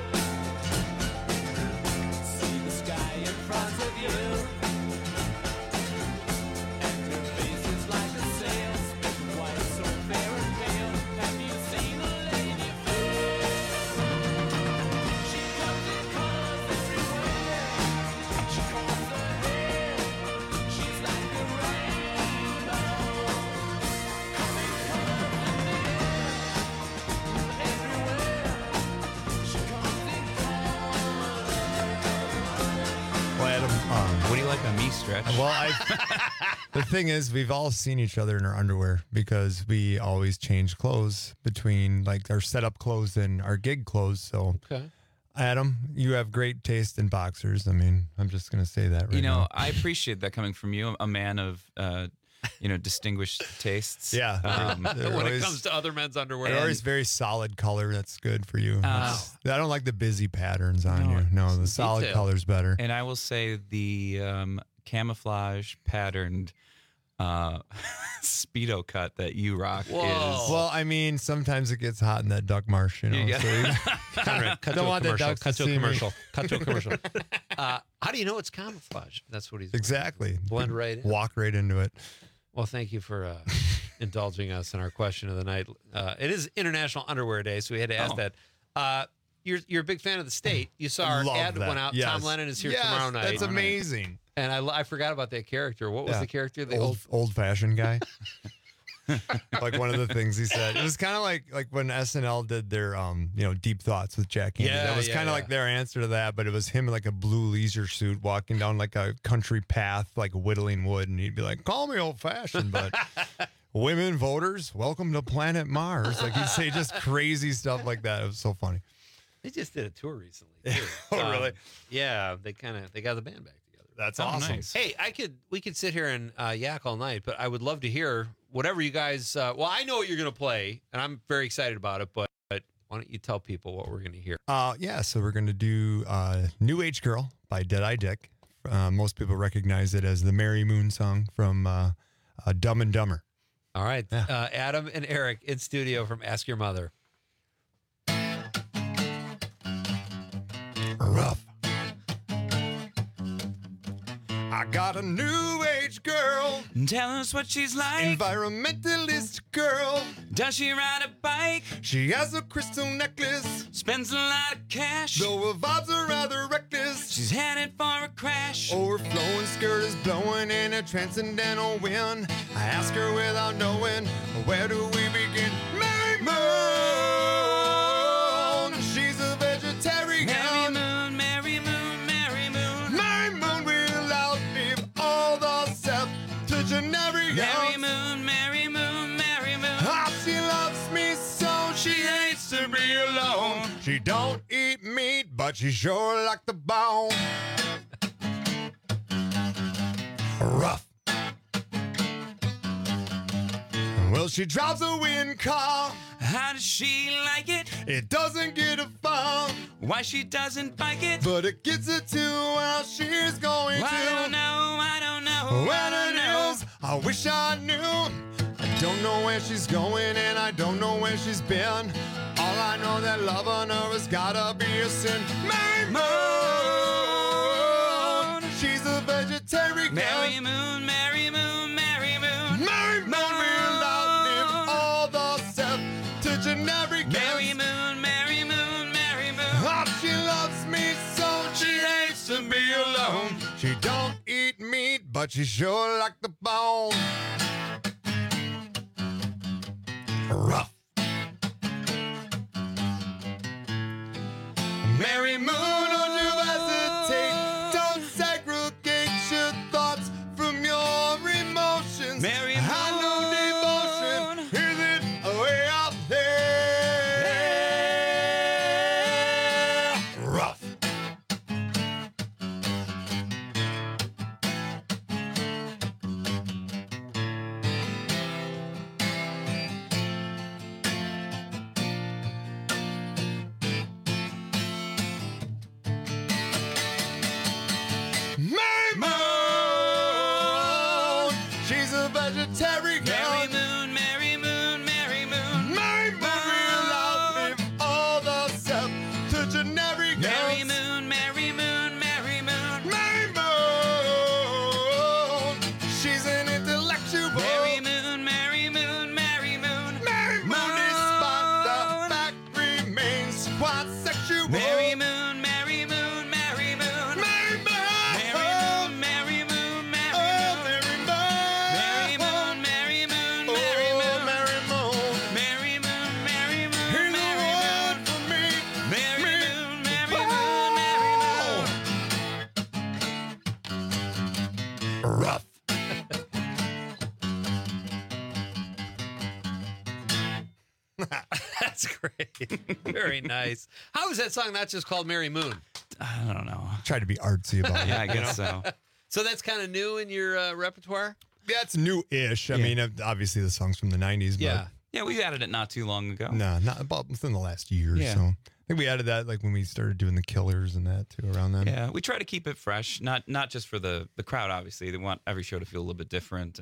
Speaker 18: see the sky in front of you, and your face is like a sail, spinning white, so fair and pale. Have you seen a lady fair? She comes in colors everywhere. She combs her hair. She's like a rainbow, coming colors in the air. Everywhere.
Speaker 21: Well, Adam,
Speaker 22: What do you like on me, Stretch?
Speaker 21: well, the thing is, we've all seen each other in our underwear because we always change clothes between like our setup clothes and our gig clothes. So,
Speaker 17: Okay.
Speaker 21: Adam, you have great taste in boxers. I mean, I'm just going to say that right now.
Speaker 22: I appreciate that coming from you, a man of, distinguished tastes.
Speaker 21: Yeah. They're
Speaker 17: When it
Speaker 21: always-
Speaker 17: comes to other men's underwear.
Speaker 21: They're always very solid color. That's good for you. I don't like the busy patterns on you. No, the solid
Speaker 17: detail.
Speaker 21: color's better.
Speaker 22: And I will say the camouflage patterned Speedo cut that you rock is.
Speaker 21: Well, I mean, sometimes it gets hot in that duck marsh, you know.
Speaker 22: Yeah.
Speaker 21: So you
Speaker 17: Conrad, cut
Speaker 21: don't
Speaker 17: to a
Speaker 21: want the
Speaker 17: commercial.
Speaker 21: ducks
Speaker 17: Cut to a
Speaker 21: see me.
Speaker 17: commercial. Cut to a commercial. How do you know it's camouflage? That's what he's
Speaker 21: Exactly.
Speaker 17: blend right in.
Speaker 21: Walk right into it.
Speaker 17: Well, thank you for indulging us in our question of the night. It is International Underwear Day, so we had to ask that. You're a big fan of the state. You saw our
Speaker 21: Love
Speaker 17: ad
Speaker 21: that.
Speaker 17: went out.
Speaker 21: Yes.
Speaker 17: Tom Lennon is here
Speaker 21: Yes,
Speaker 17: tomorrow night.
Speaker 21: That's amazing.
Speaker 17: And I forgot about that character. What was
Speaker 21: Yeah.
Speaker 17: the character? The
Speaker 21: Old fashioned guy. Like one of the things he said. It was kind of like when SNL did their Deep Thoughts with Jack Handy.
Speaker 17: Yeah,
Speaker 21: that was
Speaker 17: yeah,
Speaker 21: kind of
Speaker 17: yeah.
Speaker 21: like their answer to that, but it was him in like a blue leisure suit walking down like a country path, like whittling wood, and he'd be like, "Call me old fashioned, but women voters, welcome to planet Mars." Like he'd say just crazy stuff like that. It was so funny.
Speaker 17: They just did a tour recently. Too.
Speaker 21: Oh, really?
Speaker 17: Yeah, they got the band back together.
Speaker 21: That's
Speaker 22: Oh,
Speaker 21: awesome.
Speaker 22: nice.
Speaker 17: Hey, we could sit here and yak all night, but I would love to hear whatever you guys. Well, I know what you're going to play, and I'm very excited about it. But why don't you tell people what we're going to hear?
Speaker 21: So we're going to do New Age Girl by Deadeye Dick. Most people recognize it as the Mary Moon song from Dumb and Dumber.
Speaker 17: All right, Adam and Eric in studio from Ask Your Mother.
Speaker 21: Rough. I got a new age girl,
Speaker 5: Tell us what she's like.
Speaker 21: environmentalist girl.
Speaker 5: Does she ride a bike?
Speaker 21: She has a crystal necklace,
Speaker 5: Spends a lot of cash.
Speaker 21: though her vibes are rather reckless.
Speaker 5: She's headed for a crash.
Speaker 21: Overflowing skirt is blowing in a transcendental wind. I ask her without knowing, where do we begin? Mary Moon, she's a vegetarian.
Speaker 5: Mary Moon, Mary Moon, Mary Moon.
Speaker 21: Mary Moon will outlive all the septuagenarians.
Speaker 5: Mary Moon, Mary Moon, Mary Moon.
Speaker 21: Ah, she loves me so she hates to be alone. She don't eat meat, but she sure like the bone. Rough. Well, she drives a wind car.
Speaker 5: How does she like it?
Speaker 21: It doesn't get her far,
Speaker 5: Why she doesn't bike it?
Speaker 21: but it gets her to where she's going to.
Speaker 5: I don't know, I don't know.
Speaker 21: When it is, I wish I knew. I don't know where she's going and I don't know where she's been. All I know that loving her has gotta be a sin. Mary Moon, she's a vegetarian.
Speaker 5: Mary Moon, Mary Moon, Mary Moon.
Speaker 21: Mary Moon will outlive all the septuagenarians.
Speaker 5: Mary Moon, Mary Moon, Mary Moon.
Speaker 21: Oh, she loves me so she hates to be alone. She don't eat meat, but she sure like the bone. Rough. Mary Moon, don't you hesitate. Don't segregate your thoughts from your emotions.
Speaker 5: Mary
Speaker 21: I know devotion isn't way out there. Rough. Mary Moon, she's a vegetarian.
Speaker 5: Mary Moon, Mary Moon, Mary
Speaker 17: Very nice. How is that song not just called Mary Moon?
Speaker 22: I don't know.
Speaker 21: Try to be artsy about it.
Speaker 22: Yeah, I guess so.
Speaker 17: So that's kind of new in your repertoire?
Speaker 21: Yeah, it's new-ish. I mean, obviously the song's from the 90s.
Speaker 17: Yeah.
Speaker 22: Yeah, we added it not too long ago.
Speaker 21: No, not about within the last year or
Speaker 22: Yeah.
Speaker 21: so. I think we added that like when we started doing the Killers and that too around then.
Speaker 22: Yeah, we try to keep it fresh, not just for the crowd. Obviously, they want every show to feel a little bit different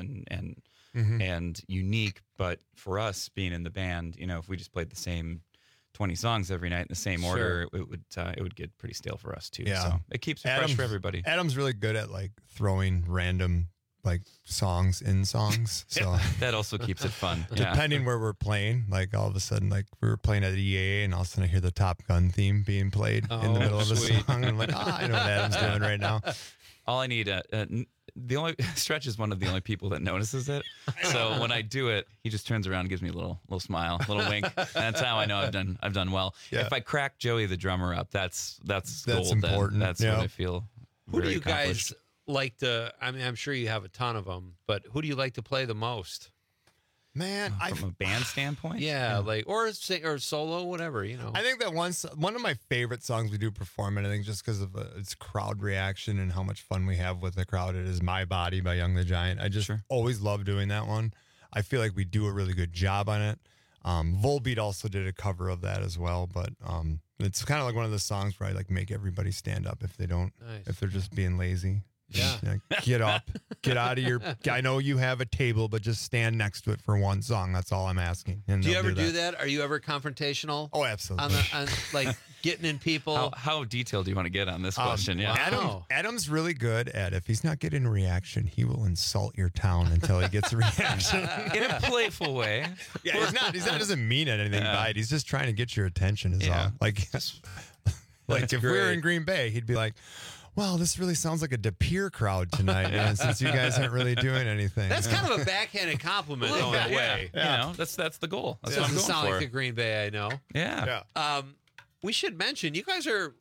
Speaker 22: and unique. But for us, being in the band, if we just played the same 20 songs every night in the same order, it would get pretty stale for us too.
Speaker 21: Yeah.
Speaker 22: So it keeps it fresh for everybody.
Speaker 21: Adam's really good at like throwing random like songs in songs. So
Speaker 22: that also keeps it fun. Yeah.
Speaker 21: Depending where we're playing, like all of a sudden, like we were playing at EAA and all of a sudden I hear the Top Gun theme being played in the middle of a song. And I'm like, I know what Adam's doing right now.
Speaker 22: All I need, the only Stretch is one of the only people that notices it. So when I do it, he just turns around and gives me a little smile, a little wink. That's how I know I've done well.
Speaker 21: Yeah.
Speaker 22: If I crack Joey the drummer up, that's gold.
Speaker 21: important.
Speaker 22: Then. That's
Speaker 21: Yeah.
Speaker 22: what I feel.
Speaker 17: Who do
Speaker 22: very
Speaker 17: you
Speaker 22: accomplished.
Speaker 17: guys like to, I mean, I'm sure you have a ton of them, but who do you like to play the most?
Speaker 21: Man,
Speaker 22: from a band standpoint?
Speaker 17: Yeah, like, or solo, whatever,
Speaker 21: I think that one of my favorite songs we do perform, and I think just because of its crowd reaction and how much fun we have with the crowd, it is My Body by Young the Giant. I just always love doing that one. I feel like we do a really good job on it. Volbeat also did a cover of that as well, but it's kind of like one of the songs where I like make everybody stand up if they don't, if they're just being lazy.
Speaker 17: Yeah.
Speaker 21: Like, get up, get out of your. I know you have a table, but just stand next to it for one song. That's all I'm asking. And
Speaker 17: Do you
Speaker 21: they'll
Speaker 17: ever do that? Are you ever confrontational?
Speaker 21: Oh, absolutely.
Speaker 17: On like getting in people.
Speaker 22: How detailed do you want to get on this question? Yeah.
Speaker 21: Adam's really good at if he's not getting a reaction, he will insult your town until he gets a reaction
Speaker 22: In a playful way.
Speaker 21: Yeah, he's not doesn't mean anything by it. He's just trying to get your attention. Is all. Like if we were in Green Bay, he'd be like, "Wow, this really sounds like a De Pere crowd tonight, man, since you guys aren't really doing anything."
Speaker 17: That's kind of a backhanded compliment in a way.
Speaker 22: Yeah. That's the goal. That's what I'm
Speaker 17: Doesn't
Speaker 22: going
Speaker 17: sound
Speaker 22: for.
Speaker 17: like the Green Bay I know.
Speaker 22: Yeah.
Speaker 17: We should mention you guys are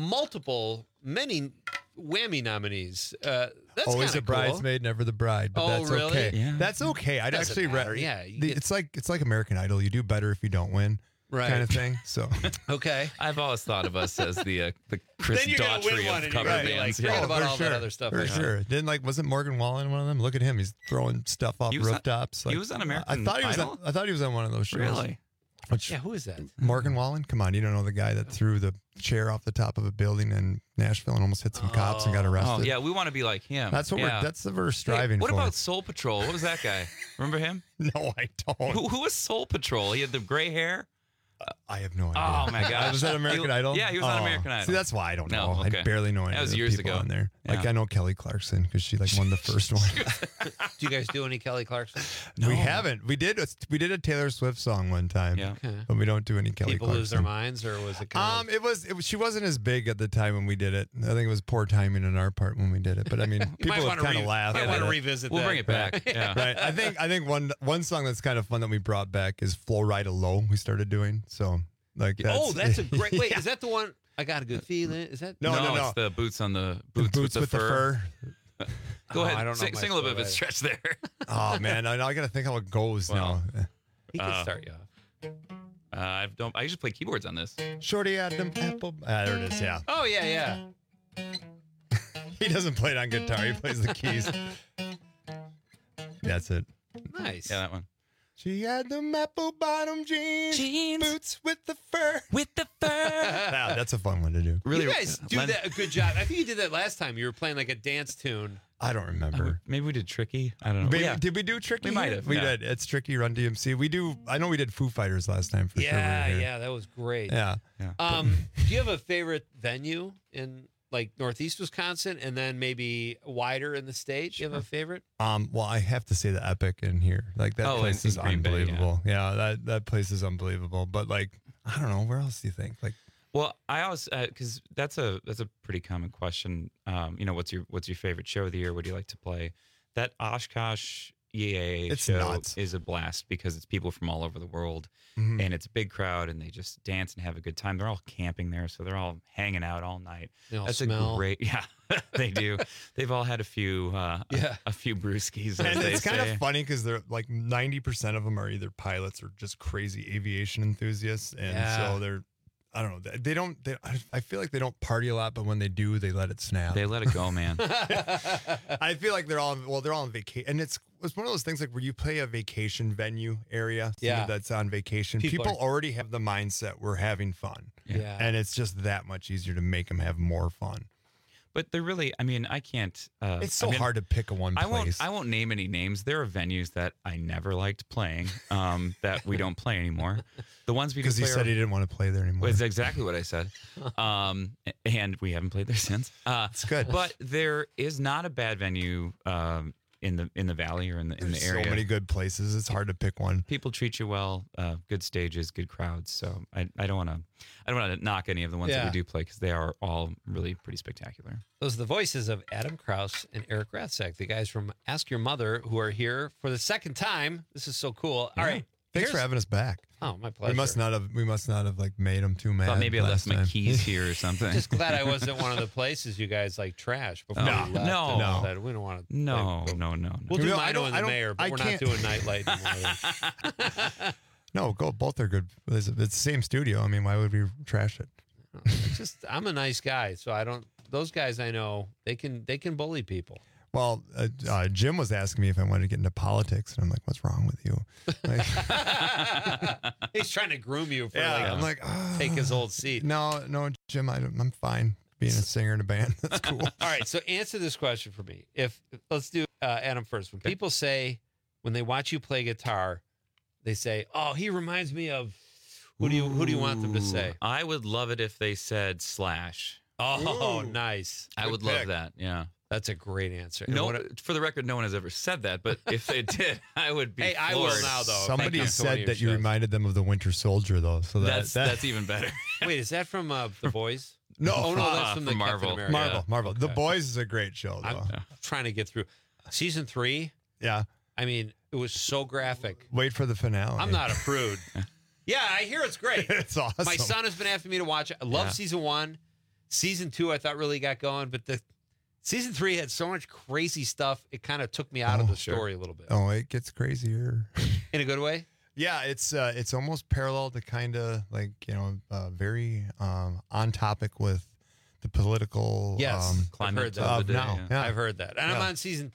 Speaker 17: many Whammy nominees. That's
Speaker 21: Always
Speaker 17: kinda
Speaker 21: a bridesmaid, never the bride. But that's
Speaker 17: really?
Speaker 21: okay.
Speaker 17: Yeah.
Speaker 21: That's okay. I'd
Speaker 17: Doesn't
Speaker 21: actually
Speaker 17: matter. Yeah, you get-
Speaker 21: it's like American Idol. You do better if you don't win,
Speaker 17: Right.
Speaker 21: kind of thing. So
Speaker 17: Okay.
Speaker 22: I've always thought of us as the Chris
Speaker 17: Then you're gonna win
Speaker 22: Daughtry
Speaker 17: one
Speaker 21: Oh,
Speaker 22: of
Speaker 17: and
Speaker 22: cover
Speaker 17: you're gonna be
Speaker 22: bands.
Speaker 17: like, forget about all that other stuff.
Speaker 21: For
Speaker 17: like that.
Speaker 21: sure. Didn't wasn't Morgan Wallen one of them? Look at him. He's throwing stuff off
Speaker 22: He was on-
Speaker 21: rooftops.
Speaker 22: he was on American
Speaker 21: I thought he was.
Speaker 22: Idol?
Speaker 21: I thought he was on one of those shows.
Speaker 22: Really?
Speaker 21: Which,
Speaker 17: Yeah, who is that?
Speaker 21: Morgan Wallen? Come on, you don't know the guy that threw the chair off the top of a building in Nashville and almost hit some cops and got arrested.
Speaker 22: Oh, yeah, we want to be like him.
Speaker 21: That's what we're striving
Speaker 22: What
Speaker 21: for.
Speaker 22: about Soul Patrol? What was that guy? Remember him?
Speaker 21: No, I don't.
Speaker 22: Who was Soul Patrol? He had the gray hair.
Speaker 21: I have no idea.
Speaker 22: Oh my gosh!
Speaker 21: Was that American Idol?
Speaker 22: Yeah, he was on
Speaker 21: Oh.
Speaker 22: American Idol.
Speaker 21: See, that's why I don't know.
Speaker 22: No, okay.
Speaker 21: I barely know any
Speaker 22: That was
Speaker 21: of the
Speaker 22: years
Speaker 21: people
Speaker 22: ago.
Speaker 21: on there. Like
Speaker 22: Yeah.
Speaker 21: I know Kelly Clarkson because she won the first one.
Speaker 17: Do you guys do any Kelly Clarkson?
Speaker 21: We haven't. We did a Taylor Swift song one time.
Speaker 22: Yeah.
Speaker 17: Okay.
Speaker 21: But we don't do any Kelly
Speaker 17: People
Speaker 21: Clarkson.
Speaker 17: lose their minds, or was it kind of...
Speaker 21: It was. She wasn't as big at the time when we did it. I think it was poor timing on our part when we did it. But I mean, people have
Speaker 17: wanna
Speaker 21: kind of laughed.
Speaker 17: might
Speaker 21: at
Speaker 17: want to
Speaker 21: it.
Speaker 17: revisit
Speaker 22: We'll
Speaker 17: that.
Speaker 22: bring it back. Yeah.
Speaker 21: Right. I think one song that's kind of fun that we brought back is "Flow Rida Low." We started doing so like that's,
Speaker 17: That's a great... Wait,
Speaker 21: Yeah.
Speaker 17: is that the one? I got a good feeling. Is that...
Speaker 21: No.
Speaker 22: It's the boots on the
Speaker 21: The
Speaker 22: boots, with the fur. Go
Speaker 17: Oh,
Speaker 22: ahead.
Speaker 17: I don't know
Speaker 22: Sing,
Speaker 17: my
Speaker 22: sing a little bit of
Speaker 17: Flow
Speaker 22: it. Stretch there.
Speaker 21: Oh man, I got to think how it goes
Speaker 22: Well,
Speaker 21: now.
Speaker 17: He can start you off.
Speaker 22: I usually play keyboards on this.
Speaker 21: Shorty Adam Apple. There it is. Yeah.
Speaker 17: Oh, yeah.
Speaker 21: He doesn't play it on guitar. He plays the keys. That's it.
Speaker 17: Nice.
Speaker 22: Yeah, that one.
Speaker 21: She had them apple bottom jeans, boots with the fur. Yeah, that's a fun one to do.
Speaker 22: Really,
Speaker 17: You guys do that a good job. I think you did that last time. You were playing like a dance tune.
Speaker 21: I don't remember.
Speaker 22: Maybe we did Tricky. I don't know.
Speaker 21: Maybe,
Speaker 22: Yeah.
Speaker 21: Did we do Tricky?
Speaker 22: We might have,
Speaker 21: We
Speaker 22: yeah.
Speaker 21: did. It's Tricky, Run DMC. We do. I know we did Foo Fighters last time for sure.
Speaker 17: Yeah,
Speaker 21: we were here.
Speaker 17: yeah, that was great.
Speaker 21: Yeah.
Speaker 17: Do you have a favorite venue in like Northeast Wisconsin, and then maybe wider in the state? Do you have a favorite?
Speaker 21: Well, I have to say the Epic in here. Like that
Speaker 22: Oh,
Speaker 21: place
Speaker 22: in
Speaker 21: is
Speaker 22: Green Bay,
Speaker 21: unbelievable. Yeah, that place is unbelievable. But like, I don't know. Where else do you think? Like,
Speaker 22: Well, I always because that's a pretty common question. What's your favorite show of the year? What do you like to play? That Oshkosh EAA
Speaker 21: It's
Speaker 22: show
Speaker 21: nuts.
Speaker 22: is a blast because it's people from all over the world,
Speaker 21: Mhm.
Speaker 22: and it's a big crowd, and they just dance and have a good time. They're all camping there, so they're all hanging out all night.
Speaker 17: They all
Speaker 22: That's
Speaker 17: smell.
Speaker 22: a great, yeah, they do. They've all had a few brewskis, as
Speaker 21: And
Speaker 22: they
Speaker 21: it's kind
Speaker 22: say.
Speaker 21: of funny because they're like 90% of them are either pilots or just crazy aviation enthusiasts, and
Speaker 17: Yeah.
Speaker 21: so they're. I don't know. They don't. I feel like they don't party a lot, but when they do, they let it snap.
Speaker 22: They let it go, man.
Speaker 21: I feel like they're all on vacation, and it's one of those things like where you play a vacation venue area,
Speaker 17: Yeah.
Speaker 21: that's on vacation.
Speaker 17: People
Speaker 21: People
Speaker 17: are-
Speaker 21: already have the mindset we're having fun,
Speaker 17: Yeah.
Speaker 21: and it's just that much easier to make them have more fun.
Speaker 22: But they're really, I mean, I can't.
Speaker 21: It's so hard to pick one place.
Speaker 22: I won't name any names. There are venues that I never liked playing that we don't play anymore. The ones we do
Speaker 21: Because he
Speaker 22: play
Speaker 21: said
Speaker 22: are-
Speaker 21: he didn't want to play there anymore.
Speaker 22: was exactly what I said. And we haven't played there since.
Speaker 21: It's good.
Speaker 22: But there is not a bad venue in the valley or in the
Speaker 21: There's
Speaker 22: area.
Speaker 21: so many good places. It's hard to pick one.
Speaker 22: People treat you well, good stages, good crowds. So I don't want to knock any of the ones that
Speaker 17: Yeah.
Speaker 22: we do play because they are all really pretty spectacular.
Speaker 17: Those are the voices of Adam Krause and Eric Rathsack, the guys from Ask Your Mother, who are here for the second time. This is so cool. All right.
Speaker 21: Thanks for
Speaker 17: here's-
Speaker 21: having us back.
Speaker 17: Oh, my pleasure.
Speaker 21: We must not have like made them too mad.
Speaker 22: Thought maybe I left
Speaker 21: last
Speaker 22: my
Speaker 21: time.
Speaker 22: keys here or something.
Speaker 17: Just glad I wasn't one of the places you guys like trash before
Speaker 22: No,
Speaker 17: you left.
Speaker 22: no.
Speaker 17: and said, we don't want to.
Speaker 22: No.
Speaker 17: We'll do
Speaker 21: No,
Speaker 17: Mino and the mayor, but
Speaker 21: I
Speaker 17: we're not
Speaker 21: can't-
Speaker 17: doing Nightlight anymore.
Speaker 21: No, both are good. It's the same studio. I mean, why would we trash it?
Speaker 17: It's just I'm a nice guy, so I don't. Those guys I know they can bully people.
Speaker 21: Well, Jim was asking me if I wanted to get into politics, and I'm like, "What's wrong with you?" Like,
Speaker 17: He's trying to groom you for
Speaker 21: Yeah, I'm like,
Speaker 17: take his old seat.
Speaker 21: no, Jim, I'm fine being a singer in a band. That's cool.
Speaker 17: All right, so answer this question for me. Let's do Adam first. When people say when they watch you play guitar, they say, "Oh, he reminds me of." Who do you want them to say?
Speaker 22: I would love it if they said Slash.
Speaker 17: Oh, nice.
Speaker 22: I would love that. Yeah.
Speaker 17: That's a great answer. And
Speaker 22: No,
Speaker 17: what-
Speaker 22: for the record, no one has ever said that. But if they did, I would be.
Speaker 17: Hey, I will
Speaker 22: floored.
Speaker 17: now, though.
Speaker 21: Somebody
Speaker 17: Thank you, Tony,
Speaker 21: said that you
Speaker 17: shows.
Speaker 21: reminded them of the Winter Soldier, though. So
Speaker 22: That's even better.
Speaker 17: Wait, is that from The Boys?
Speaker 21: No,
Speaker 17: oh no, that's from the
Speaker 22: from
Speaker 17: Captain
Speaker 22: Marvel.
Speaker 17: America.
Speaker 21: Marvel. The
Speaker 17: Okay.
Speaker 21: Boys is a great show, though.
Speaker 17: I'm trying to get through season 3.
Speaker 21: Yeah.
Speaker 17: I mean, it was so graphic.
Speaker 21: Wait for the finale.
Speaker 17: I'm not a prude. Yeah, I hear it's great.
Speaker 21: It's awesome.
Speaker 17: My son has been asking me to watch it. I love
Speaker 22: Yeah.
Speaker 17: season 1. Season 2, I thought really got going, but the season 3 had so much crazy stuff. It kind of took me out of the story a little bit.
Speaker 21: Oh, it gets crazier.
Speaker 17: In a good way?
Speaker 21: Yeah, it's almost parallel to kind of like, very on topic with the political
Speaker 17: Yes, I've
Speaker 22: climate
Speaker 17: heard that.
Speaker 21: of
Speaker 22: of the day,
Speaker 21: now.
Speaker 22: yeah.
Speaker 21: Yeah.
Speaker 17: I've heard that. And I'm
Speaker 21: Yeah.
Speaker 17: on season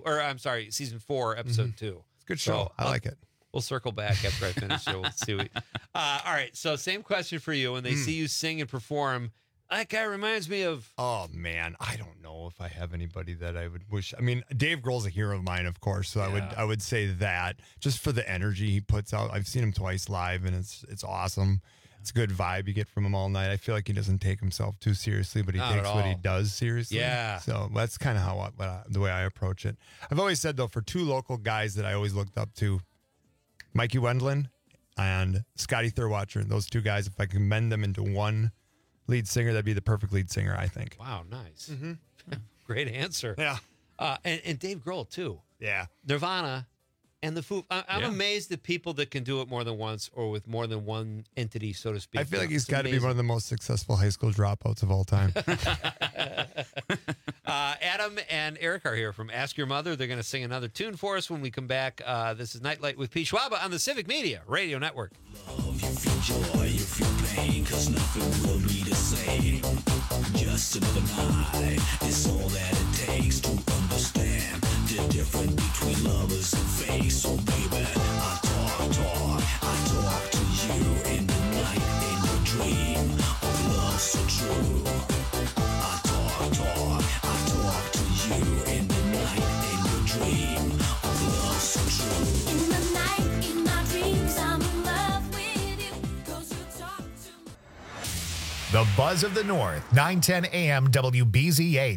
Speaker 17: 4, episode 2.
Speaker 21: It's a good show. I like it.
Speaker 17: We'll circle back after I finish it. We'll see. All right. So, same question for you. When they see you sing and perform, that guy reminds me of.
Speaker 21: Oh man, I don't know if I have anybody that I would wish. I mean, Dave Grohl's a hero of mine, of course. So I would say that just for the energy he puts out. I've seen him twice live, and it's awesome. It's a good vibe you get from him all night. I feel like he doesn't take himself too seriously, but he
Speaker 17: Not at
Speaker 21: takes what he
Speaker 17: all.
Speaker 21: does seriously.
Speaker 17: Yeah.
Speaker 21: So that's kind of how the way I approach it. I've always said though, for two local guys that I always looked up to, Mikey Wendland and Scotty Thurwatcher. Those two guys, if I can mend them into one lead singer, that'd be the perfect lead singer, I think.
Speaker 17: Wow, nice. Great answer.
Speaker 21: Yeah.
Speaker 17: And Dave Grohl, too.
Speaker 21: Yeah.
Speaker 17: Nirvana and the Foo. I'm
Speaker 22: Yeah.
Speaker 17: amazed at people that can do it more than once or with more than one entity, so to speak.
Speaker 21: I feel like
Speaker 17: It's
Speaker 21: he's got to be
Speaker 17: amazing.
Speaker 21: one of the most successful high school dropouts of all time.
Speaker 17: Adam and Eric are here from Ask Your Mother. They're going to sing another tune for us when we come back. This is Nightlight with Pete Schwaba on the Civic Media Radio Network.
Speaker 18: Joy, you feel pain, cause nothing will be the same. Just another night is all that it takes to understand the difference between lovers and fake. So baby, I talk to you in the night, in your dream of love so true. I talk to you in the night, in your dream of love so true.
Speaker 6: In the night, in my dreams, I'm in love with you. 'Cause you talk to me.
Speaker 1: The Buzz of the North, 910 AM WBZH.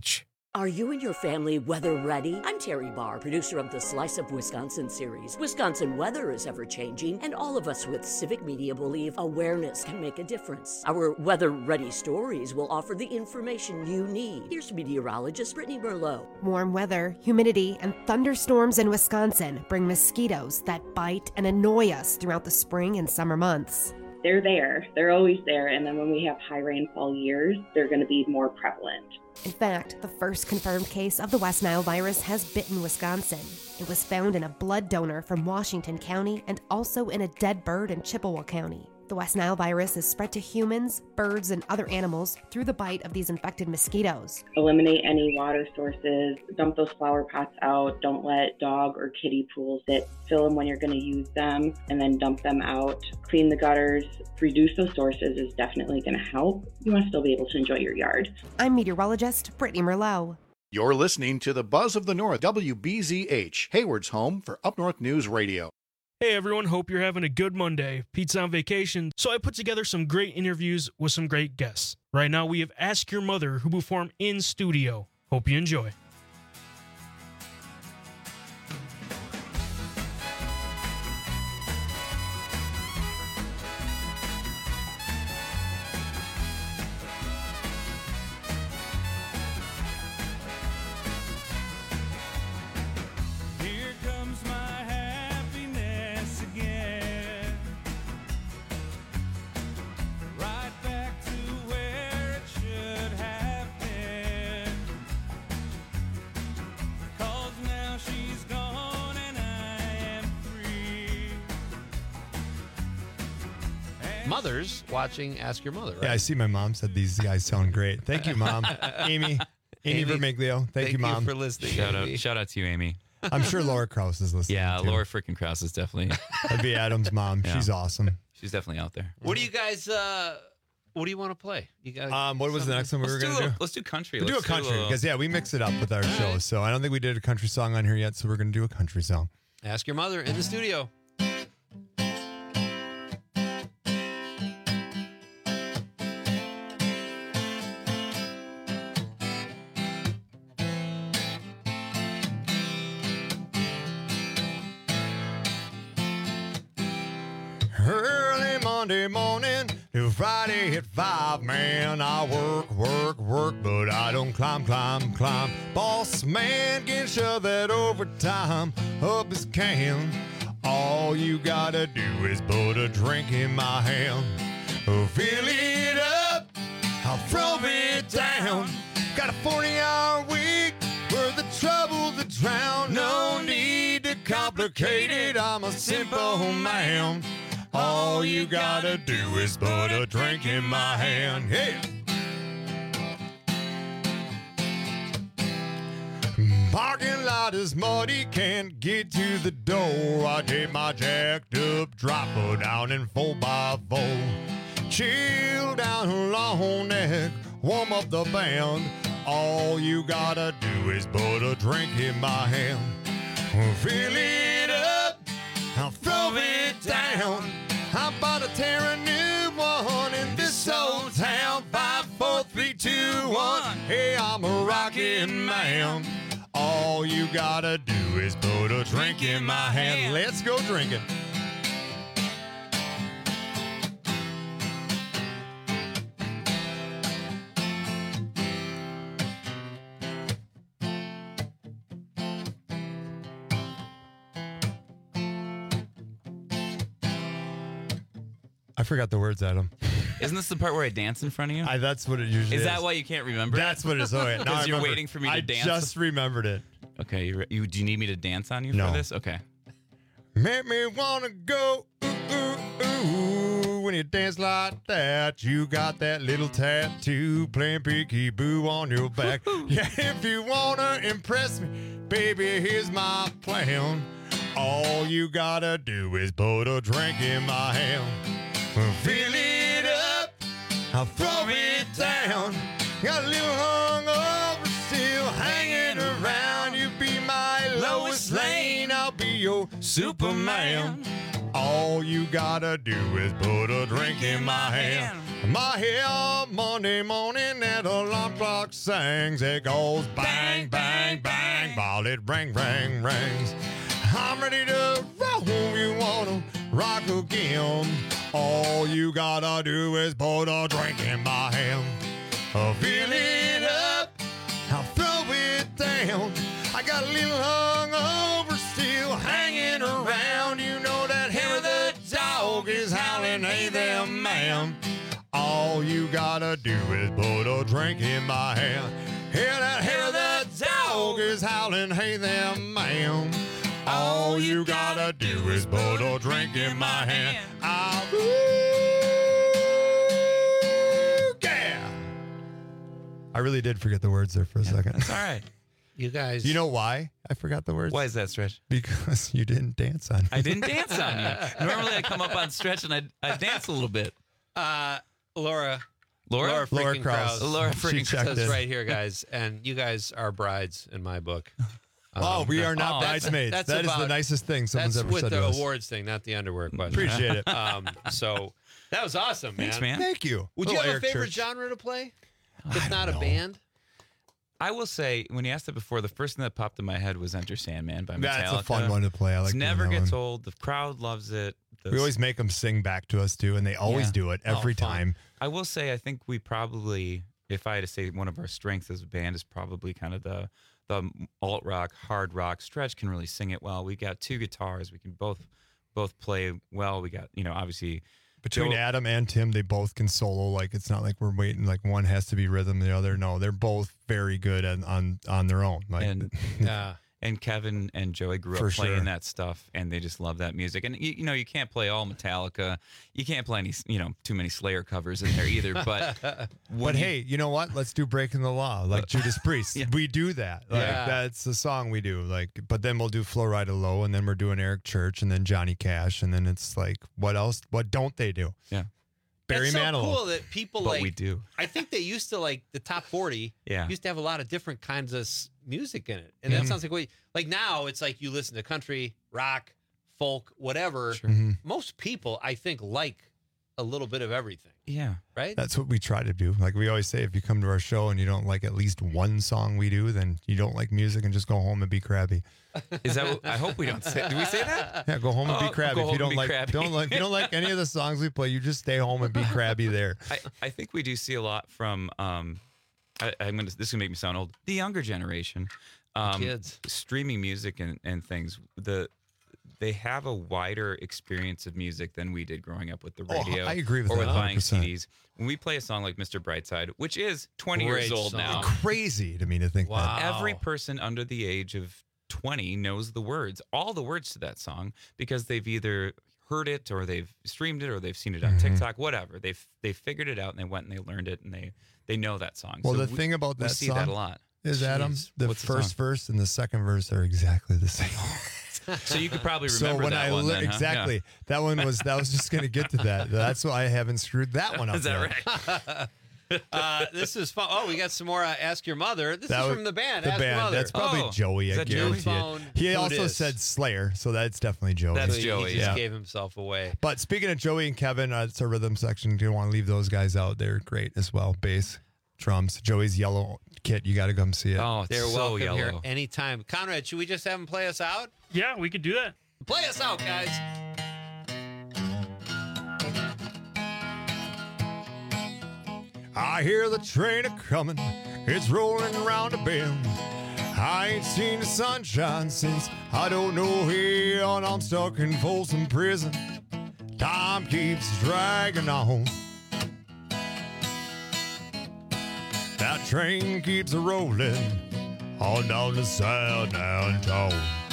Speaker 20: Are you and your family weather ready? I'm Terry Barr, producer of the Slice of Wisconsin series. Wisconsin weather is ever-changing, and all of us with Civic Media believe awareness can make a difference. Our weather-ready stories will offer the information you need. Here's meteorologist Brittany Merlot.
Speaker 7: Warm weather, humidity, and thunderstorms in Wisconsin bring mosquitoes that bite and annoy us throughout the spring and summer months.
Speaker 10: They're there. They're always there. And then when we have high rainfall years, they're going to be more prevalent.
Speaker 7: In fact, the first confirmed case of the West Nile virus has bitten Wisconsin. It was found in a blood donor from Washington County and also in a dead bird in Chippewa County. The West Nile virus is spread to humans, birds, and other animals through the bite of these infected mosquitoes.
Speaker 10: Eliminate any water sources, dump those flower pots out, don't let dog or kiddie pools sit, fill them when you're going to use them, and then dump them out. Clean the gutters, reduce those sources is definitely going to help. You want to still be able to enjoy your yard.
Speaker 7: I'm meteorologist Brittany Merlot.
Speaker 11: You're listening to the Buzz of the North, WBZH, Hayward's home for Up North News Radio.
Speaker 12: Hey everyone, hope you're having a good Monday. Pete's on vacation, so I put together some great interviews with some great guests. Right now we have Ask Your Mother, who perform in studio. Hope you enjoy.
Speaker 17: Mothers watching Ask Your Mother, right?
Speaker 21: Yeah, I see my mom said these guys sound great. Thank you, Mom. Amy Vermiglio. Thank you, Mom.
Speaker 17: For listening.
Speaker 22: Shout out to you, Amy.
Speaker 21: I'm sure Laura Krause is listening.
Speaker 22: Yeah,
Speaker 21: too.
Speaker 22: Laura freaking Krause is definitely.
Speaker 21: That'd be Adam's mom.
Speaker 22: Yeah.
Speaker 21: She's awesome.
Speaker 22: She's definitely out there.
Speaker 17: What do you guys? What do you want to play? You guys.
Speaker 21: What was the next one we were going to do?
Speaker 22: Let's do country.
Speaker 21: We'll do a country because we mix it up with our show. So I don't think we did a country song on here yet. So we're going to do a country song.
Speaker 17: Ask Your Mother in the studio.
Speaker 21: Early Monday morning to Friday at 5, man, I work, but I don't climb. Boss man can shove that overtime up his can. All you gotta do is put a drink in my hand. Fill it up, I'll throw it down. Got a 40-hour week for the trouble to drown. No need to complicate it, I'm a simple man. All you gotta do is put a drink in my hand. Hey! Parking lot is muddy, can't get to the door. I take my jacked up dropper down in 4x4. Chill down a long neck, warm up the band. All you gotta do is put a drink in my hand. Fill it up, I'll throw it down. I'm about to tear a new one in this old town. 5, 4, 3, 2, 1. Hey, I'm a rockin' man. All you gotta do is put a drink in my hand. Let's go drinking. I forgot the words, Adam.
Speaker 22: Isn't this the part where I dance in front of you?
Speaker 21: That's what it usually is.
Speaker 22: Is that why you can't remember?
Speaker 21: That's what it is. Okay,
Speaker 22: Because you're waiting for me to dance.
Speaker 21: I just remembered it.
Speaker 22: Okay, do you need me to dance on you
Speaker 21: No.
Speaker 22: for this? Okay.
Speaker 21: Make me wanna go ooh, ooh, ooh. When you dance like that, you got that little tattoo playing peekaboo on your back. Yeah, if you wanna impress me, baby, here's my plan. All you gotta do is put a drink in my hand. Fill it up, I'll throw it down. Got a little hungover, still hanging around. You be my Lois Lane, I'll be your Superman. All you gotta do is put a drink in my hand. My hair, Monday morning, and the alarm clock sings. It goes bang, bang, bang, while it ring, ring, rings. I'm ready to roll. You wanna rock again? All you gotta do is put a drink in my hand. Fill it up, I'll throw it down. I got a little hungover still hanging around. You know that hair of the dog is howling, hey there, ma'am. All you gotta do is put a drink in my hand. Hear that hair of the dog is howling, hey there, ma'am. All you gotta do is put a drink in my hand. Yeah. I really did forget the words there for a second.
Speaker 17: That's all right. You guys.
Speaker 21: You know why I forgot the words?
Speaker 22: Why is that, Stretch?
Speaker 21: Because you didn't dance on me.
Speaker 22: I didn't dance on you. Normally I come up on Stretch and I dance a little bit.
Speaker 17: Laura
Speaker 21: freaking Krause.
Speaker 22: Laura freaking
Speaker 17: Krause is right here, guys. And you guys are brides in my book.
Speaker 21: We are not bridesmaids. That is the nicest thing someone's ever said to us.
Speaker 17: That's with the awards thing, not the underwear question.
Speaker 21: Appreciate it.
Speaker 17: So that was awesome, man.
Speaker 22: Thanks, man.
Speaker 21: Thank you.
Speaker 17: Would you have a favorite genre to play? If not a band?
Speaker 22: I will say, when you asked it before, the first thing that popped in my head was Enter Sandman by Metallica.
Speaker 21: That's a fun one to play. I like
Speaker 22: it. Never
Speaker 21: that
Speaker 22: gets
Speaker 21: one.
Speaker 22: old. The crowd loves it.
Speaker 21: We always make them sing back to us, too, and they always do it every time.
Speaker 22: I will say, I think we probably, if I had to say one of our strengths as a band is probably kind of the alt rock, hard rock. Stretch can really sing it well. We got two guitars. We can both play well. We got, obviously...
Speaker 21: Between Adam and Tim, they both can solo. Like, it's not like we're waiting, like one has to be rhythm, the other. No, they're both very good on their own. Like,
Speaker 22: and Kevin and Joey grew up playing that stuff, and they just love that music. And you can't play all Metallica. You can't play any, too many Slayer covers in there either. But
Speaker 21: hey, you know what? Let's do Breaking the Law, like Judas Priest. Yeah. We do that. Like, that's the song we do. Like, but then we'll do Flo Rida Low, and then we're doing Eric Church, and then Johnny Cash, and then it's like, what else? What don't they do?
Speaker 22: Yeah.
Speaker 21: Barry
Speaker 17: Manilow.
Speaker 21: Manilow.
Speaker 17: So cool that people
Speaker 22: but we do.
Speaker 17: I think they used to the top 40.
Speaker 22: Yeah.
Speaker 17: Used to have a lot of different kinds of music in it, and that sounds like now it's like you listen to country, rock, folk, whatever.
Speaker 21: Sure.
Speaker 17: Most people, I think, like a little bit of everything.
Speaker 22: Yeah.
Speaker 17: Right.
Speaker 21: That's what we try to do. Like we always say, if you come to our show and you don't like at least one song we do, then you don't like music and just go home and be crabby.
Speaker 22: Is that what, I hope we don't say? Do we say that?
Speaker 21: Yeah, go home and be crabby. If you don't like,
Speaker 22: crabby.
Speaker 21: if you don't like any of the songs we play, you just stay home and be crabby there.
Speaker 22: I think we do see a lot from. This is gonna make me sound old. The younger generation,
Speaker 17: kids
Speaker 22: streaming music and things. They have a wider experience of music than we did growing up with the radio.
Speaker 21: I agree with
Speaker 22: or
Speaker 21: that.
Speaker 22: with buying
Speaker 21: 100%.
Speaker 22: CDs. When we play a song like Mr. Brightside, which is 20 years old now,
Speaker 21: crazy to me to think that.
Speaker 22: Every person under the age of 20 knows the words, all the words to that song, because they've either heard it or they've streamed it or they've seen it on TikTok, whatever. They figured it out and they went and they learned it and they know that song.
Speaker 21: Well,
Speaker 22: so
Speaker 21: the thing about that
Speaker 22: we see
Speaker 21: song
Speaker 22: that a lot.
Speaker 21: is, Adam, the
Speaker 22: What's the
Speaker 21: first
Speaker 22: song?
Speaker 21: verse and the second verse are exactly the same.
Speaker 22: So you could probably remember that one then, huh?
Speaker 21: Exactly.
Speaker 22: Yeah.
Speaker 21: That was just going to get to that. That's why I haven't screwed that one up.
Speaker 22: Is that
Speaker 21: yet.
Speaker 17: This is fun. Oh, we got some more Ask Your Mother. This is from the band.
Speaker 21: The
Speaker 17: Ask
Speaker 21: band.
Speaker 17: Your Mother.
Speaker 21: That's probably Joey.
Speaker 22: Is
Speaker 21: I
Speaker 22: that Joey?
Speaker 21: guarantee it. He
Speaker 17: Who it
Speaker 21: also
Speaker 17: is.
Speaker 21: said Slayer, so that's definitely Joey.
Speaker 22: That's
Speaker 17: He
Speaker 22: Joey.
Speaker 17: just
Speaker 22: Yeah.
Speaker 17: gave himself away.
Speaker 21: But speaking of Joey and Kevin, it's our rhythm section. You don't want to leave those guys out. They're great as well. Bass, drums. Joey's yellow kit. You got to come see it.
Speaker 22: Oh, it's
Speaker 17: They're
Speaker 22: so
Speaker 17: welcome
Speaker 22: yellow.
Speaker 17: here anytime. Conrad, should we just have him play us out?
Speaker 12: Yeah, we could do that.
Speaker 17: Play us out, guys.
Speaker 21: I hear the train a coming. It's rolling around a bend. I ain't seen the sunshine since I don't know hell, and I'm stuck in Folsom Prison. Time keeps dragging on. That train keeps a rolling on down to Sandown Town.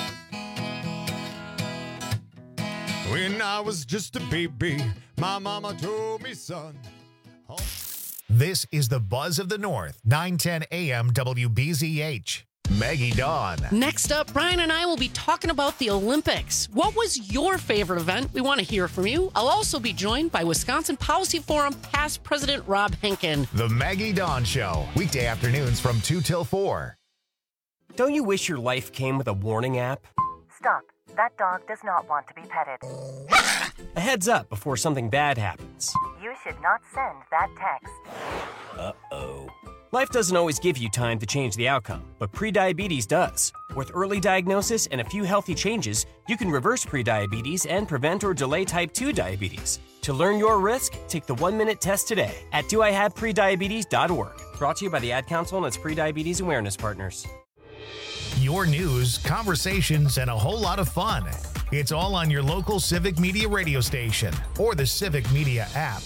Speaker 21: When I was just a baby, my mama told me, son.
Speaker 1: This is the Buzz of the North, 910 AM WBZH. Maggie Dawn.
Speaker 2: Next up, Brian and I will be talking about the Olympics. What was your favorite event? We want to hear from you. I'll also be joined by Wisconsin Policy Forum past President Rob Henkin.
Speaker 1: The Maggie Dawn Show, weekday afternoons from 2 till 4.
Speaker 3: Don't you wish your life came with a warning app?
Speaker 4: Stop.
Speaker 3: That dog does not want to be petted.
Speaker 4: A heads up before something bad happens.
Speaker 3: You should not send that text.
Speaker 4: Uh-oh. Life doesn't always give you time to change the outcome, but prediabetes does. With early diagnosis and a few healthy changes, you can reverse prediabetes and prevent or delay type 2 diabetes. To learn your risk, take the 1-minute test today at doihaveprediabetes.org. Brought to you by the Ad Council and its prediabetes awareness partners.
Speaker 1: Your news, conversations, and a whole lot of fun. It's all on your local Civic Media radio station or the Civic Media app.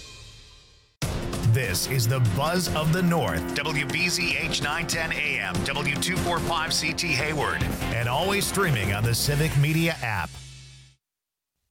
Speaker 1: This is the Buzz of the North, WBZH 910 AM, W245CT Hayward, and always streaming on the Civic Media app.